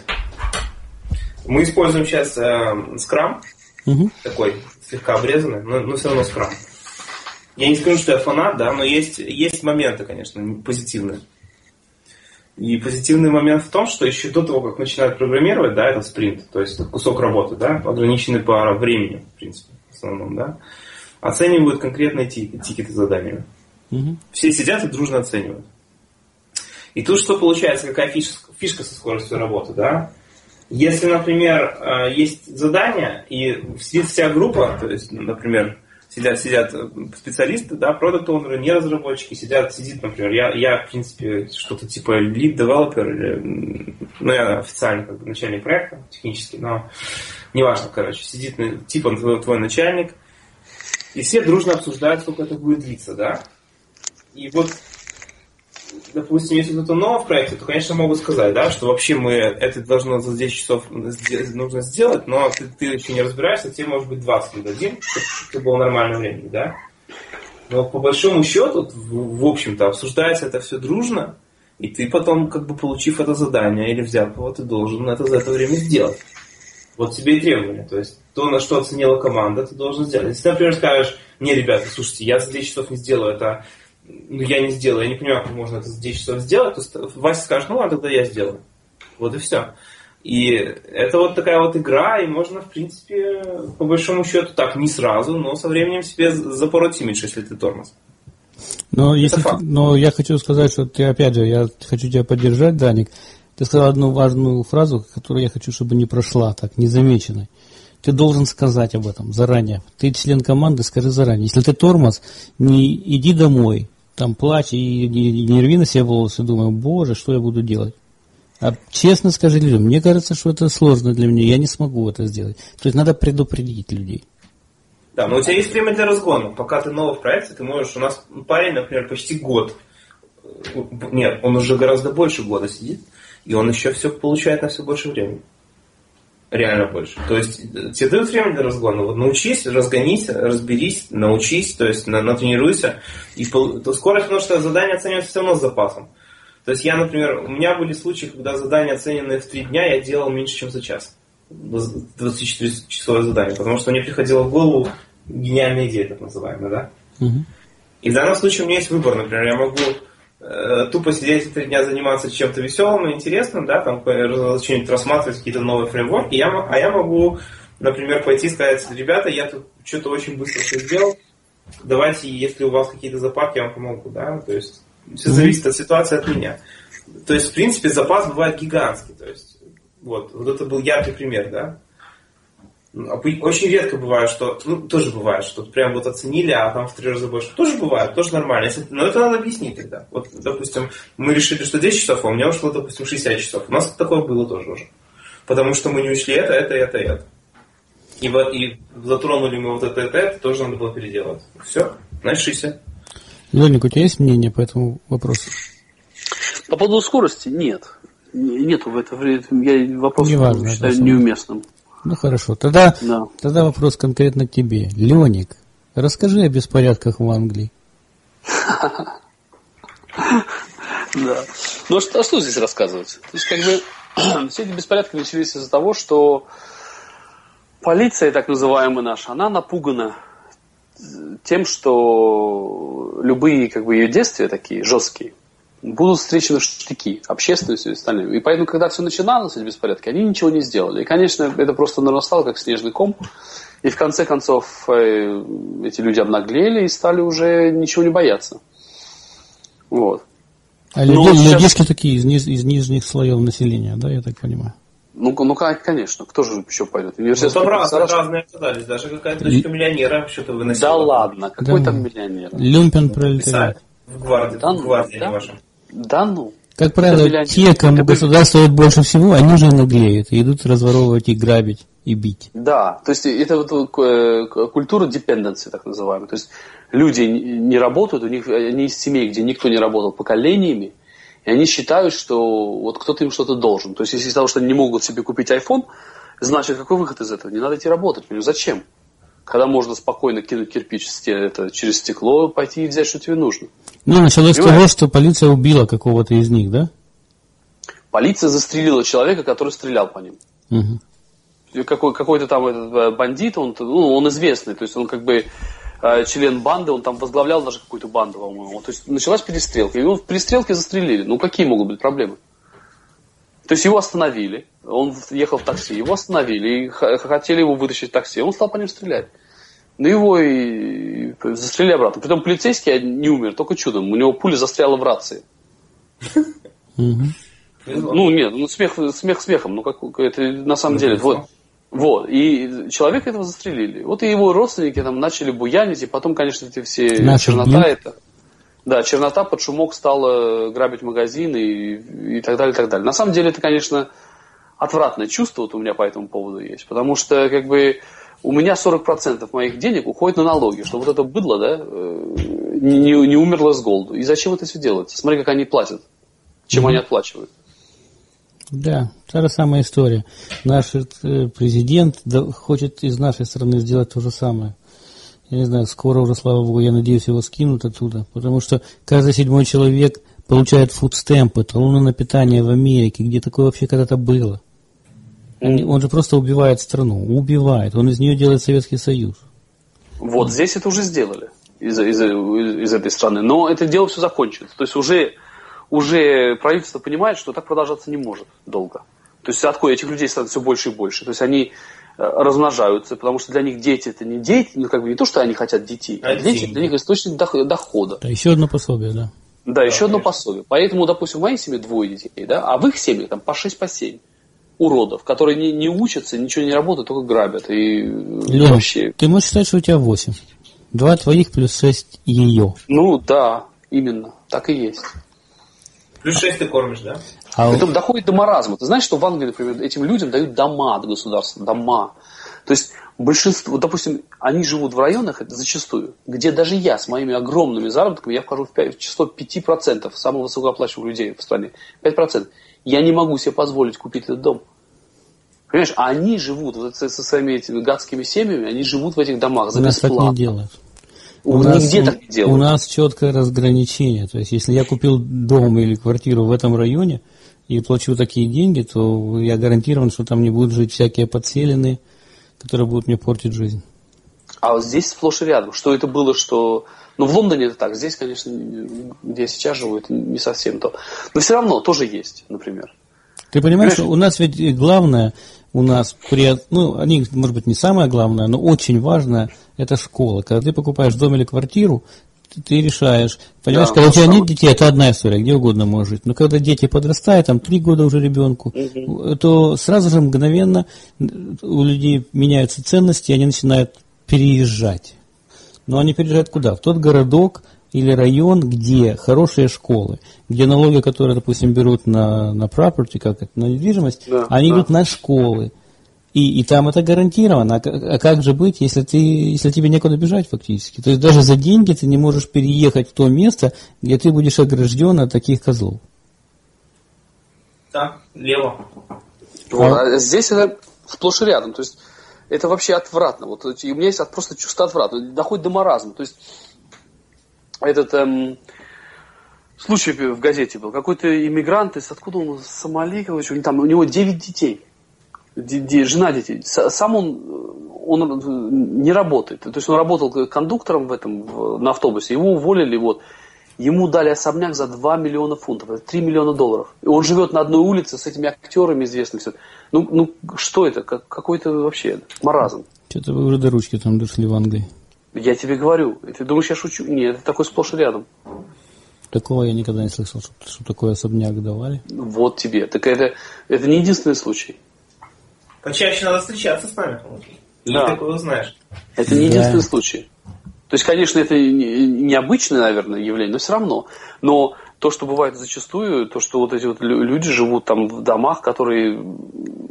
Мы используем сейчас э, Scrum, угу. такой слегка обрезанный, но, но все равно Scrum. Я не скажу, что я фанат, да, но есть, есть моменты, конечно, позитивные. И позитивный момент в том, что еще до того, как начинают программировать, да, этот спринт, то есть кусок работы, да, ограниченный по времени, в принципе, в основном, да, оценивают конкретные тик- тикеты заданиями. Угу. Все сидят и дружно оценивают. И тут что получается, какая фишка, фишка со скоростью работы, да? Если, например, есть задание, и сидит вся группа, то есть, например, сидят, сидят специалисты, да, продакт-оунеры, не разработчики, сидят, сидит, например, я, я, в принципе, что-то типа lead-developer, или, ну, я официально как бы начальник проекта, технический, но неважно, короче, сидит типа твой, твой начальник, и все дружно обсуждают, сколько это будет длиться, да. И вот, допустим, если кто-то новый в проекте, то, конечно, могу сказать, да, что вообще мы это должно за десять часов нужно сделать, но ты, ты еще не разбираешься, тебе, может быть, двадцать мы дадим, чтобы было нормальное время, да. Но по большому счету, в, в общем-то, обсуждается это все дружно, и ты потом, как бы, получив это задание или взяв его, ты должен это за это время сделать. Вот тебе и требования. То есть то, на что оценила команда, ты должен сделать. Если ты, например, скажешь, не, ребята, слушайте, я за десять часов не сделаю это, ну, я не сделаю, я не понимаю, как можно это за десять часов сделать, то Вася скажет, ну ладно, тогда я сделаю. Вот и все. И это вот такая вот игра, и можно, в принципе, по большому счету, так, не сразу, но со временем себе запороть имидж, если ты тормоз. Но, если ты, но я хочу сказать, что ты, опять же, я хочу тебя поддержать, Даник. Ты сказал одну важную фразу, которую я хочу, чтобы не прошла так, незамеченной. Ты должен сказать об этом заранее. Ты член команды, скажи заранее. Если ты тормоз, не иди домой, там плачь и не, не рви на себе волосы, думай, боже, что я буду делать. А честно скажи людям, мне кажется, что это сложно для меня, я не смогу это сделать. То есть надо предупредить людей. Да, но у тебя есть время для разгона. Пока ты новый в проекте, ты можешь... У нас парень, например, почти год. Нет, он уже гораздо больше года сидит, и он еще все получает на все больше времени. Реально больше. То есть тебе дают время для разгона. Вот научись, разгонись, разберись, научись, то есть натренируйся. И то скорость, потому что задание оценивается все равно с запасом. То есть я, например, у меня были случаи, когда задания, оцененные в три дня, я делал меньше, чем за час. двадцатичетырёчасовое задание. Потому что мне приходила в голову гениальная идея, так называемая, да? Угу. И в данном случае у меня есть выбор. Например, я могу э, тупо сидеть три дня заниматься чем-то веселым и интересным, да, там что-нибудь рассматривать, какие-то новые фреймворки, я, а я могу, например, пойти и сказать, ребята, я тут что-то очень быстро все сделал, давайте, если у вас какие-то запарки, я вам помогу, да, то есть все зависит от ситуации, от меня. То есть, в принципе, запас бывает гигантский, то есть, вот, вот это был яркий пример, да. Очень редко бывает, что, ну, тоже бывает, что прям вот оценили, а там в три раза больше. Тоже бывает, тоже нормально. Если, но это надо объяснить тогда. Вот, допустим, мы решили, что десять часов, а у меня ушло, допустим, шестьдесят часов. У нас такое было тоже уже. Потому что мы не учли это, это, это, это. И, вот, и затронули мы вот это, это, это, тоже надо было переделать. Все, значит шестьдесят. Леник, у тебя есть мнение по этому вопросу? По поводу скорости нет. Нету в это время. Я вопрос не важно, считаю неуместным. Ну хорошо, тогда, да. тогда вопрос конкретно к тебе. Леник, расскажи о беспорядках в Англии. Да. Ну а что здесь рассказывать? То есть, как бы, все эти беспорядки начались из-за того, что полиция, так называемая наша, она напугана тем, что любые, как бы, ее действия такие жесткие будут встречены в штыки общественностью и остальным. И поэтому, когда все начиналось, эти беспорядки, они ничего не сделали. И, конечно, это просто нарастало, как снежный ком. И в конце концов эти люди обнаглели и стали уже ничего не бояться. Вот. А люди, сейчас... людишки такие из, низ, из нижних слоев населения, да, я так понимаю? Ну, ну конечно, кто же еще пойдет? Университет ну, там разные, разные оказались, даже какая-то дочка миллионера что-то выносила. Да ладно, какой да. там миллионер? Люмпен пролетариат. В гвардии, да, в гвардии да? не вашем. Да ну. Как правило, те, кому это государство дает больше всего, они же наглеют и идут разворовывать и грабить, и бить. Да, то есть это вот культура dependency, так называемая. То есть люди не работают, у них они из семей, где никто не работал поколениями, И они считают, что вот кто-то им что-то должен. То есть, если из того, что они не могут себе купить iPhone, значит, какой выход из этого? Не надо идти работать. Я говорю, зачем? Когда можно спокойно кинуть кирпич это, через стекло, пойти и взять, что тебе нужно. Ну, началось с того, что полиция убила какого-то из них, да? Полиция застрелила человека, который стрелял по ним. Угу. Какой, какой-то там этот бандит, он, ну, он известный, то есть он как бы э, член банды, он там возглавлял даже какую-то банду, по-моему. То есть началась перестрелка, и его в перестрелке застрелили. Ну, какие могут быть проблемы? То есть его остановили, он ехал в такси, его остановили, и хотели его вытащить в такси, он стал по ним стрелять. Ну, его и, и застрелили обратно. Притом полицейский не умер, только чудом, у него пуля застряла в рации. Ну, нет, ну, смех, смех смехом, ну, как это на самом деле, вот. Вот, и человека этого застрелили. Вот и его родственники там начали буянить, и потом, конечно, эти все Наши чернота бьют. это... Да, чернота под шумок стала грабить магазины и, и так далее, и так далее. На самом деле это, конечно, отвратное чувство вот у меня по этому поводу есть. Потому что, как бы, у меня сорок процентов моих денег уходит на налоги, что вот это быдло, да, не, не умерло с голоду. И зачем это все делается? Смотри, как они платят, чем mm-hmm. они отплачивают. Да, та же самая история. Наш президент хочет из нашей страны сделать то же самое. Я не знаю, скоро уже, слава богу, я надеюсь, его скинут оттуда. Потому что каждый седьмой человек получает фудстемпы, талоны на питание в Америке, где такое вообще когда-то было. Он, он же просто убивает страну, убивает. Он из нее делает Советский Союз. Вот здесь это уже сделали из, из, из, из этой страны. Но это дело все закончится. То есть уже... уже правительство понимает, что так продолжаться не может долго. То есть откуда этих людей становится все больше и больше. То есть они размножаются, потому что для них дети это не дети, ну как бы не то, что они хотят детей, а дети для них источник дохода. Да, еще одно пособие, да. Да, да, еще одно пособие. Поэтому, допустим, в моей семье двое детей, да, а в их семье там по шесть, по семь уродов, которые не, не учатся, ничего не работают, только грабят. И Лен, вообще... ты можешь считать, что у тебя восемь. Два твоих плюс шесть ее. Ну да, именно, так и есть. Плюс шесть ты кормишь, да? А Притом доходит до маразма. Ты знаешь, что в Англии, например, этим людям дают дома от государства, дома. То есть большинство, вот, допустим, они живут в районах, это зачастую, где даже я с моими огромными заработками, я вхожу в, пять, в число пять процентов самых высокооплачиваемых людей в стране. пять процентов. Я не могу себе позволить купить этот дом. Понимаешь, а они живут вот, со своими этими гадскими семьями, они живут в этих домах за бесплатно. У нас так не делают. У, у нас, нигде так не делают. У нас четкое разграничение. То есть, если я купил дом или квартиру в этом районе и плачу такие деньги, то я гарантирован, что там не будут жить всякие подселенные, которые будут мне портить жизнь. А вот здесь сплошь и рядом. Что это было, что... Ну, в Лондоне это так. Здесь, конечно, где я сейчас живу, это не совсем то. Но все равно тоже есть, например. Ты понимаешь, что у нас ведь главное, у нас, при, ну, они, может быть, не самое главное, но очень важное, это школа. Когда ты покупаешь дом или квартиру, ты, ты решаешь. Понимаешь, да, когда у тебя нет детей, это одна история, где угодно можешь жить. Но когда дети подрастают, там три года уже ребенку, угу. то сразу же мгновенно у людей меняются ценности, и они начинают переезжать. Но они переезжают куда? В тот городок или район, где хорошие школы, где налоги, которые, допустим, берут на, на property, как это, на недвижимость, да, они да. идут на школы. И, и там это гарантировано. А, а как же быть, если, ты, если тебе некуда бежать фактически? То есть даже за деньги ты не можешь переехать в то место, где ты будешь огражден от таких козлов. Да, лево. Вот, а здесь это сплошь и рядом. То есть это вообще отвратно. Вот, и у меня есть просто чувство отврата. Доходит до маразма. То есть этот эм, случай в газете был. Какой-то иммигрант из, откуда он, с Сомали, короче, там, у него девять детей. Жена детей. Сам он, он не работает. То есть он работал кондуктором в этом, в, на автобусе. Его уволили. Вот. Ему дали особняк за два миллиона фунтов. Это три миллиона долларов. И он живет на одной улице с этими актерами известными. Ну, ну что это? Как, какой-то вообще маразм. Что-то вы уже до ручки там дошли в Англии. Я тебе говорю. Ты думаешь, я шучу? Нет, это такой сплошь и рядом. Такого я никогда не слышал, что, что такой особняк давали. Вот тебе. Так это, это не единственный случай. Почаще надо встречаться с нами. И да. Ты такое узнаешь. Это не единственный да. случай. То есть, конечно, это необычное, наверное, явление, но все равно. Но то, что бывает зачастую, то, что вот эти вот люди живут там в домах, которые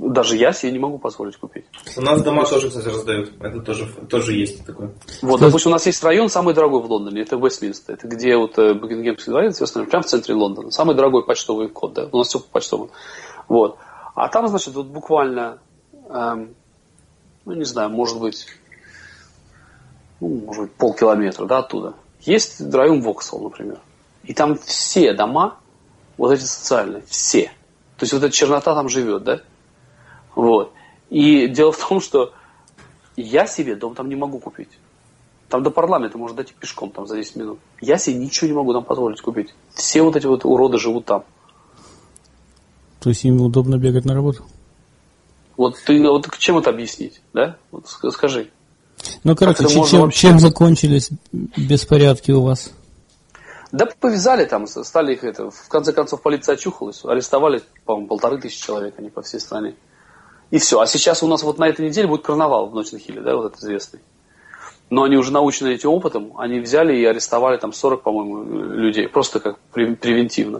даже я себе не могу позволить купить. У нас дома тоже, кстати, раздают. Это тоже, тоже есть такое. Вот, допустим, у нас есть район самый дорогой в Лондоне, это Вестминстер. Это где вот Букингемский дворец, прямо в центре Лондона. Самый дорогой почтовый код, да, у нас все по почтовому. Вот. А там, значит, вот буквально, эм, ну, не знаю, может быть, ну, может быть, полкилометра, да, оттуда. Есть район Воксхолл, например. И там все дома, вот эти социальные, все. То есть вот эта чернота там живет, да? Вот. И дело в том, что я себе дом там не могу купить. Там до парламента можно дойти пешком там за десять минут. Я себе ничего не могу там позволить купить. Все вот эти вот уроды живут там. То есть им удобно бегать на работу? Вот ты, вот чем это объяснить, да? Вот скажи. Ну, короче, чем, чем, вообще... чем закончились беспорядки у вас? Да повязали там, стали их это. В конце концов полиция очухалась, арестовали, по-моему, полторы тысячи человек, они по всей стране. И все. А сейчас у нас вот на этой неделе будет карнавал в Нотинг-Хилле, да, вот этот известный. Но они уже научены этим опытом, они взяли и арестовали там сорок, по-моему, людей, просто как превентивно.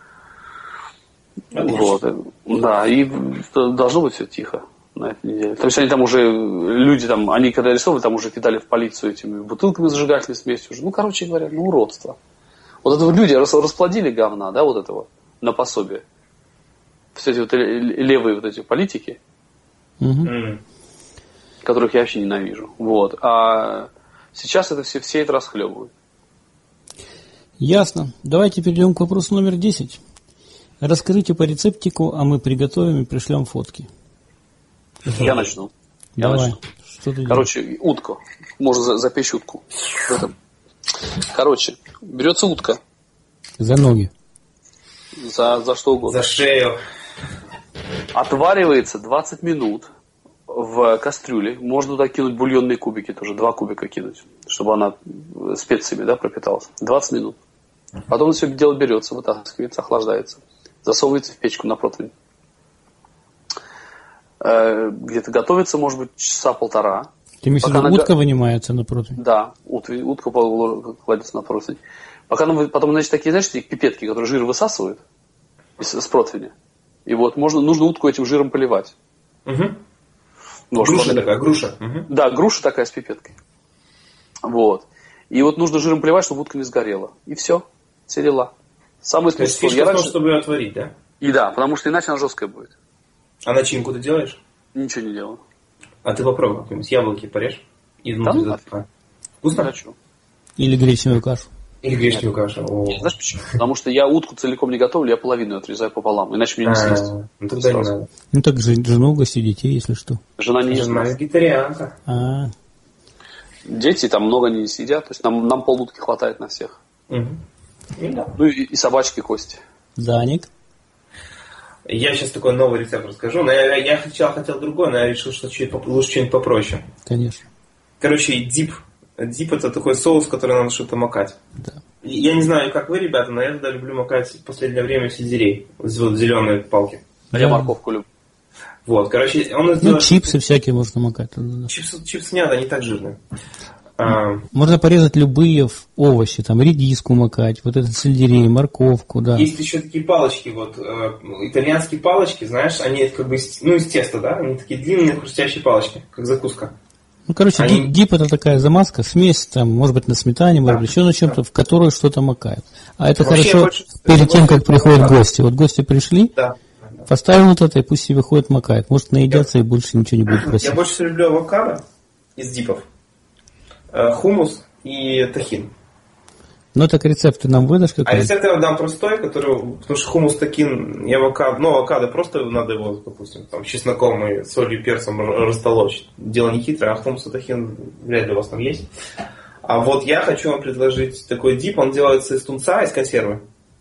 Вот. Да, и должно быть все тихо на этой неделе. То есть они там уже, люди там, они когда арестовали, там уже кидали в полицию этими бутылками зажигательной смеси уже. Ну, короче говоря, ну, уродство. Вот это вот люди расплодили говна, да, вот этого, на пособие. Все эти вот левые вот эти политики, угу. которых я вообще ненавижу. Вот. А сейчас это все, все это расхлебывают. Ясно. Давайте перейдем к вопросу номер десять. Расскажите по рецептику, а мы приготовим и пришлем фотки. Я начну. Я Давай. начну. Что ты Короче, делаешь? утку. Можно запечь утку. Короче, берется утка. За ноги. За, за что угодно. За шею. Отваривается двадцать минут в кастрюле. Можно туда кинуть бульонные кубики тоже. Два кубика кинуть, чтобы она специями, да, пропиталась. двадцать минут. Потом все дело берется, вытаскивается, охлаждается. Засовывается в печку на противень. Э, где-то готовится, может быть, часа полтора. Ты имеешь в виду, утка го... вынимается на противень? Да, ут, утка кладется на противень. Пока она, потом, значит, такие, знаешь, такие пипетки, которые жир высасывают с, с противня. И вот можно, нужно утку этим жиром поливать. Угу. Может, груша можно... такая, груша. Угу. Да, груша такая с пипеткой. Вот. И вот нужно жиром поливать, чтобы утка не сгорела. И все. Все дела. Самое То есть фишка в том, раньше... чтобы ее отварить, да? И да, потому что иначе она жесткая будет. А начинку ты делаешь? Ничего не делаю. А ты попробуй как-нибудь. Яблоки порежь. И внутрь да, затыкай. Вкусно? Хочу. Или гречневую кашу. Или гречневую кашу. О. Знаешь почему? Потому что я утку целиком не готовлю, я половину отрезаю пополам. Иначе мне не съесть. Ну тогда не надо. Ну так жену угости, детей, если что. Жена не ест. Жена вегетарианка. А. Дети там много не съедят. То есть нам, нам полутки хватает на всех. Угу. И да. Ну и, и собачки кости. Даник. Я сейчас такой новый рецепт расскажу. Но я, я хотел, хотел другой, но я решил, что чуть, лучше что-нибудь попроще. Конечно. Короче, дип. Дип это такой соус, в который надо что-то макать. Да. Я не знаю, как вы, ребята, но я туда люблю макать в последнее время сельдерей. Вот зеленые палки. А я морковку люблю. Вот, короче, он Ну, сделает... чипсы всякие можно макать. Чипсы, чипсы не надо, они так жирные. Можно порезать любые овощи, там редиску макать, вот этот сельдерей, морковку, да. Есть еще такие палочки, вот, э, итальянские палочки, знаешь, они как бы, из, ну, из теста, да, они такие длинные хрустящие палочки, как закуска. Ну, короче, они... дип это такая замазка, смесь, там, может быть, на сметане, может быть, еще на чем-то, в которую что-то макают. А это вообще хорошо больше, перед тем, как приходят да. гости. Вот гости пришли, да. поставил вот это, и пусть себе ходят, макают. Может, наедятся, я... и больше ничего не будет просить. Я больше всего люблю авокадо из дипов. Хумус и тахин. Ну, так рецепты нам выдашь какой-то? А рецепт я вам дам простой, который, потому что хумус, тахин и авокадо, ну, авокадо просто надо его, допустим, там, чесноком и солью, перцем растолочь. Дело не хитрое, а хумус и тахин вряд ли у вас там есть. А вот я хочу вам предложить такой дип, он делается из тунца, из консервы.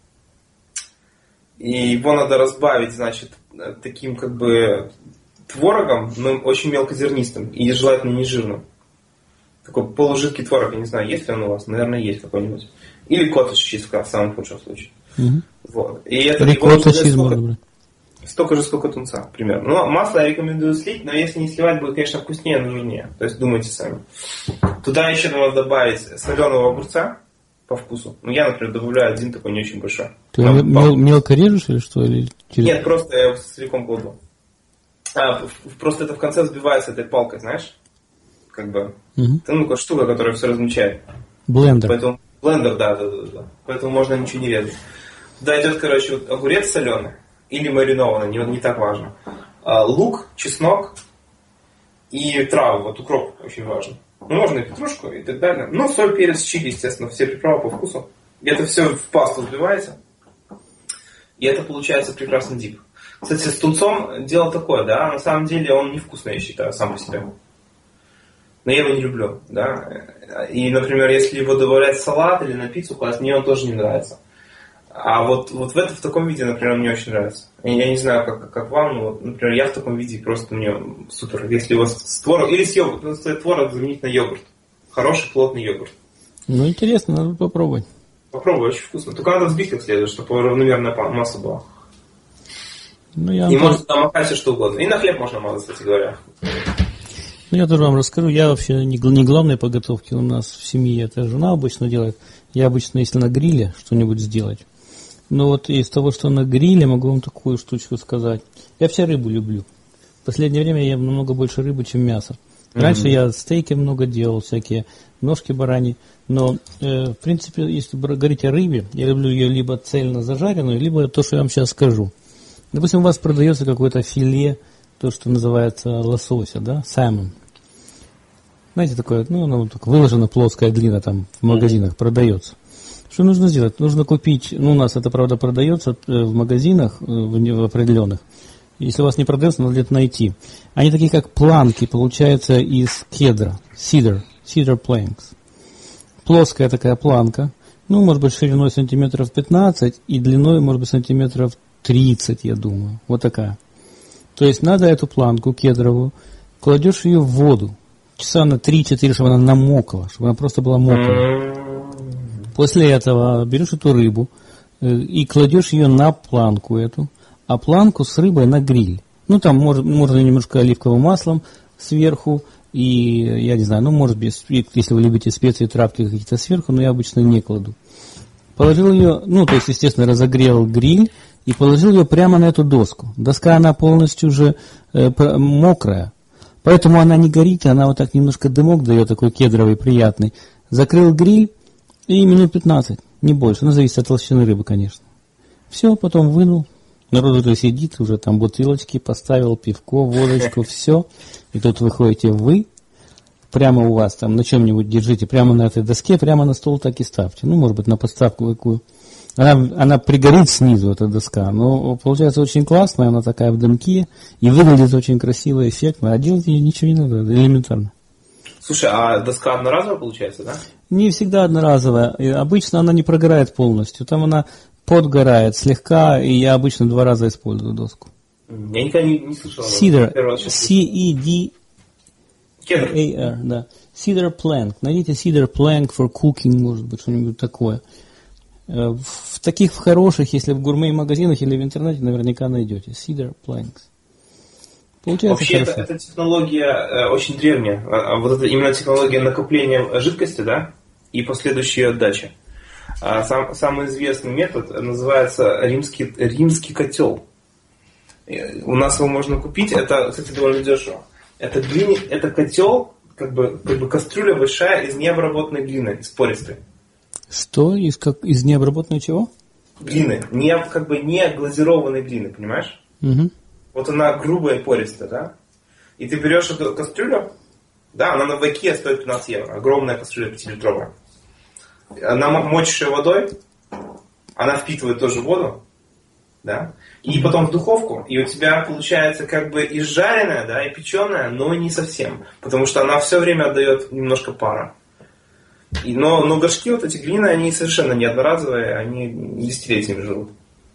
И его надо разбавить, значит, таким как бы творогом, но очень мелкозернистым и желательно не жирным. Такой полужидкий творог, я не знаю, есть ли он у вас, наверное, есть какой-нибудь. Или коттедж чиз, в самом худшем случае. Угу. Вот. И это рикотта чиз можно брать. Столько же, сколько тунца, примерно. Но масло я рекомендую слить, но если не сливать, будет, конечно, вкуснее, но жирнее. То есть думайте сами. Туда еще надо добавить соленого огурца по вкусу. Ну, я, например, добавляю один такой не очень большой. Ты его мел- мелко режешь или что? Или через... Нет, просто я его целиком кладу. А, просто это в конце взбивается этой палкой, знаешь? Как бы. Угу. Это ну, штука, которая все размечает. Блендер. Поэтому, блендер, да, да, да, да. Поэтому можно ничего не резать. Туда идет, короче, вот огурец соленый или маринованный, не, не так важно. А, лук, чеснок и травы. Вот укроп очень важно. Ну, можно и петрушку и так далее. Ну, соль, перец, чили, естественно, все приправы по вкусу. И это все в пасту взбивается. И это получается прекрасный дип. Кстати, с тунцом дело такое, да, на самом деле он невкусный, я считаю, сам по себе. Но я его не люблю, да. И, например, если его добавлять в салат или на пиццу класть, мне он тоже не нравится. А вот, вот в, это, в таком виде, например, мне очень нравится. Я, я не знаю, как, как вам, но, вот, например, я в таком виде просто мне супер. Если у вас с творог, или с йогуртом, творог заменить на йогурт. Хороший, плотный йогурт. Ну, интересно, надо попробовать. Попробуй, очень вкусно. Только надо взбить как следует, чтобы равномерная масса была. Ну, я и вам можно там макать все что угодно. И на хлеб можно мазать, кстати говоря. Ну, я тоже вам расскажу. Я вообще не, не главной по готовке у нас в семье. Это жена обычно делает. Я обычно, если на гриле что-нибудь сделать. Но вот из того, что на гриле, могу вам такую штучку сказать. Я все рыбу люблю. В последнее время я ем намного больше рыбы, чем мяса. Раньше mm-hmm. я стейки много делал, всякие ножки бараньи. Но, э, в принципе, если говорить о рыбе, я люблю ее либо цельно зажаренную, либо то, что я вам сейчас скажу. Допустим, у вас продается какое-то филе, то, что называется лосося, да, salmon. Знаете, такое, ну, оно так выложена плоская глина там в магазинах mm-hmm. продается. Что нужно сделать? Нужно купить, ну, у нас это, правда, продается в магазинах, в, в определенных. Если у вас не продается, надо где-то найти. Они такие, как планки, получается, из кедра, cedar, cedar planks. Плоская такая планка, ну, может быть, шириной сантиметров пятнадцать и длиной, может быть, сантиметров тридцать, я думаю. Вот такая. То есть надо эту планку кедровую, кладешь ее в воду, часа на три-четыре, чтобы она намокла, чтобы она просто была мокрая. После этого берешь эту рыбу и кладешь ее на планку эту, а планку с рыбой на гриль. Ну, там можно, можно немножко оливковым маслом сверху, и, я не знаю, ну, может быть, если вы любите специи, травки какие-то сверху, но я обычно не кладу. Положил ее, ну, то есть, естественно, разогрел гриль и положил ее прямо на эту доску. Доска, она полностью уже э, мокрая, поэтому она не горит, она вот так немножко дымок дает, такой кедровый, приятный. Закрыл гриль и минут пятнадцать, не больше, ну, зависит от толщины рыбы, конечно. Все, потом вынул. Народ уже сидит, уже там бутылочки поставил, пивко, водочку, все. И тут выходите вы, прямо у вас там на чем-нибудь держите, прямо на этой доске, прямо на стол так и ставьте. Ну, может быть, на подставку какую. Она, она пригорит снизу, эта доска, но получается очень классная, она такая в дымке, и выглядит очень красиво, эффектно, а делать ей ничего не надо, элементарно. Слушай, а доска одноразовая получается, да? Не всегда одноразовая, и обычно она не прогорает полностью, там она подгорает слегка, и я обычно два раза использую доску. Я никогда не, не слышал. Cedar, C-E-D-A-R, да. Cedar plank. Найдите Cedar plank for cooking, может быть, что-нибудь такое. В таких в хороших, если в гурме-магазинах или в интернете, наверняка найдете. Cedar planks. Получается вообще, это, эта технология э, очень древняя. А, вот это именно технология накопления жидкости, да, и последующей отдачи. А сам, самый известный метод называется римский, римский котел. У нас его можно купить. Это, кстати, довольно дешево. Это, глини, это котел, как бы, как бы кастрюля большая из необработанной глины, из пористой. Что? Из, как, из необработанной чего? Глины. Не, как бы не глазированной глины, понимаешь? Угу. Вот она грубая и пористая, да? И ты берешь эту кастрюлю, да, она на Вайке стоит пятнадцать евро. Огромная кастрюля пятилитровая. Она мочишь ее водой, она впитывает тоже воду, да, и потом в духовку, и у тебя получается как бы и жареная, да, и печеная, но не совсем, потому что она все время отдает немножко пара. И, но, но горшки вот эти глины, они совершенно не одноразовые, они десятилетиями живут.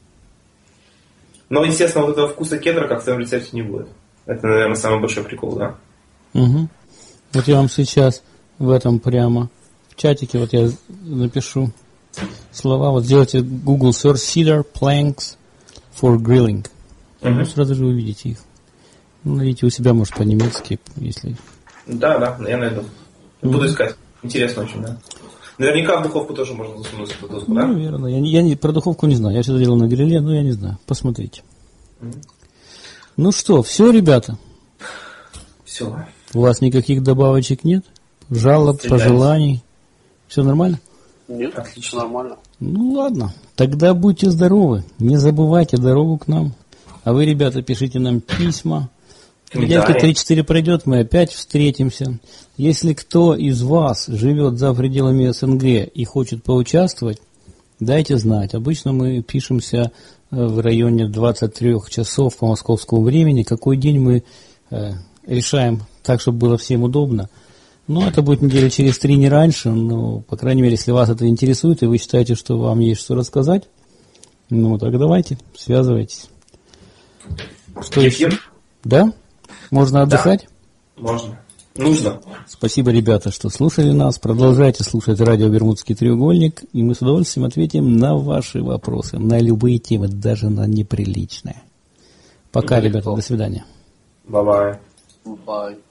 Но, естественно, вот этого вкуса кедра, как в твоем рецепте, не будет. Это, наверное, самый большой прикол, да. Угу. Вот я вам сейчас в этом прямо в чатике, вот я напишу слова, вот сделайте Google Search Cedar Planks for Grilling. Uh-huh. Сразу же увидите их. Ну, найдите у себя, может, по-немецки, если... Да, да, я найду. Uh-huh. Буду искать. Интересно очень, да. Наверняка в духовку тоже можно засунуть эту доску, да? Ну, верно. Я, я не, про духовку не знаю. Я всегда делал на гриле, но я не знаю. Посмотрите. Uh-huh. Ну что, все, ребята? Все. У вас никаких добавочек нет? Жалоб, Стреляюсь. пожеланий? Все нормально? Нет, отлично, нормально. Ну ладно, тогда будьте здоровы. Не забывайте дорогу к нам. А вы, ребята, пишите нам письма. Неделька три-четыре пройдет, мы опять встретимся. Если кто из вас живет за пределами СНГ и хочет поучаствовать, дайте знать. Обычно мы пишемся в районе двадцати трёх часов по московскому времени. Какой день мы э, решаем так, чтобы было всем удобно. Ну, это будет недели через три, не раньше. Но, по крайней мере, если вас это интересует, и вы считаете, что вам есть что рассказать, ну, так давайте, связывайтесь. Что еще? Да? Можно отдыхать? Да, можно. Нужно. Спасибо, ребята, что слушали нас. Продолжайте слушать радио «Бермудский треугольник», и мы с удовольствием ответим на ваши вопросы, на любые темы, даже на неприличные. Пока, ребята, до свидания. Бай-бай. Bye.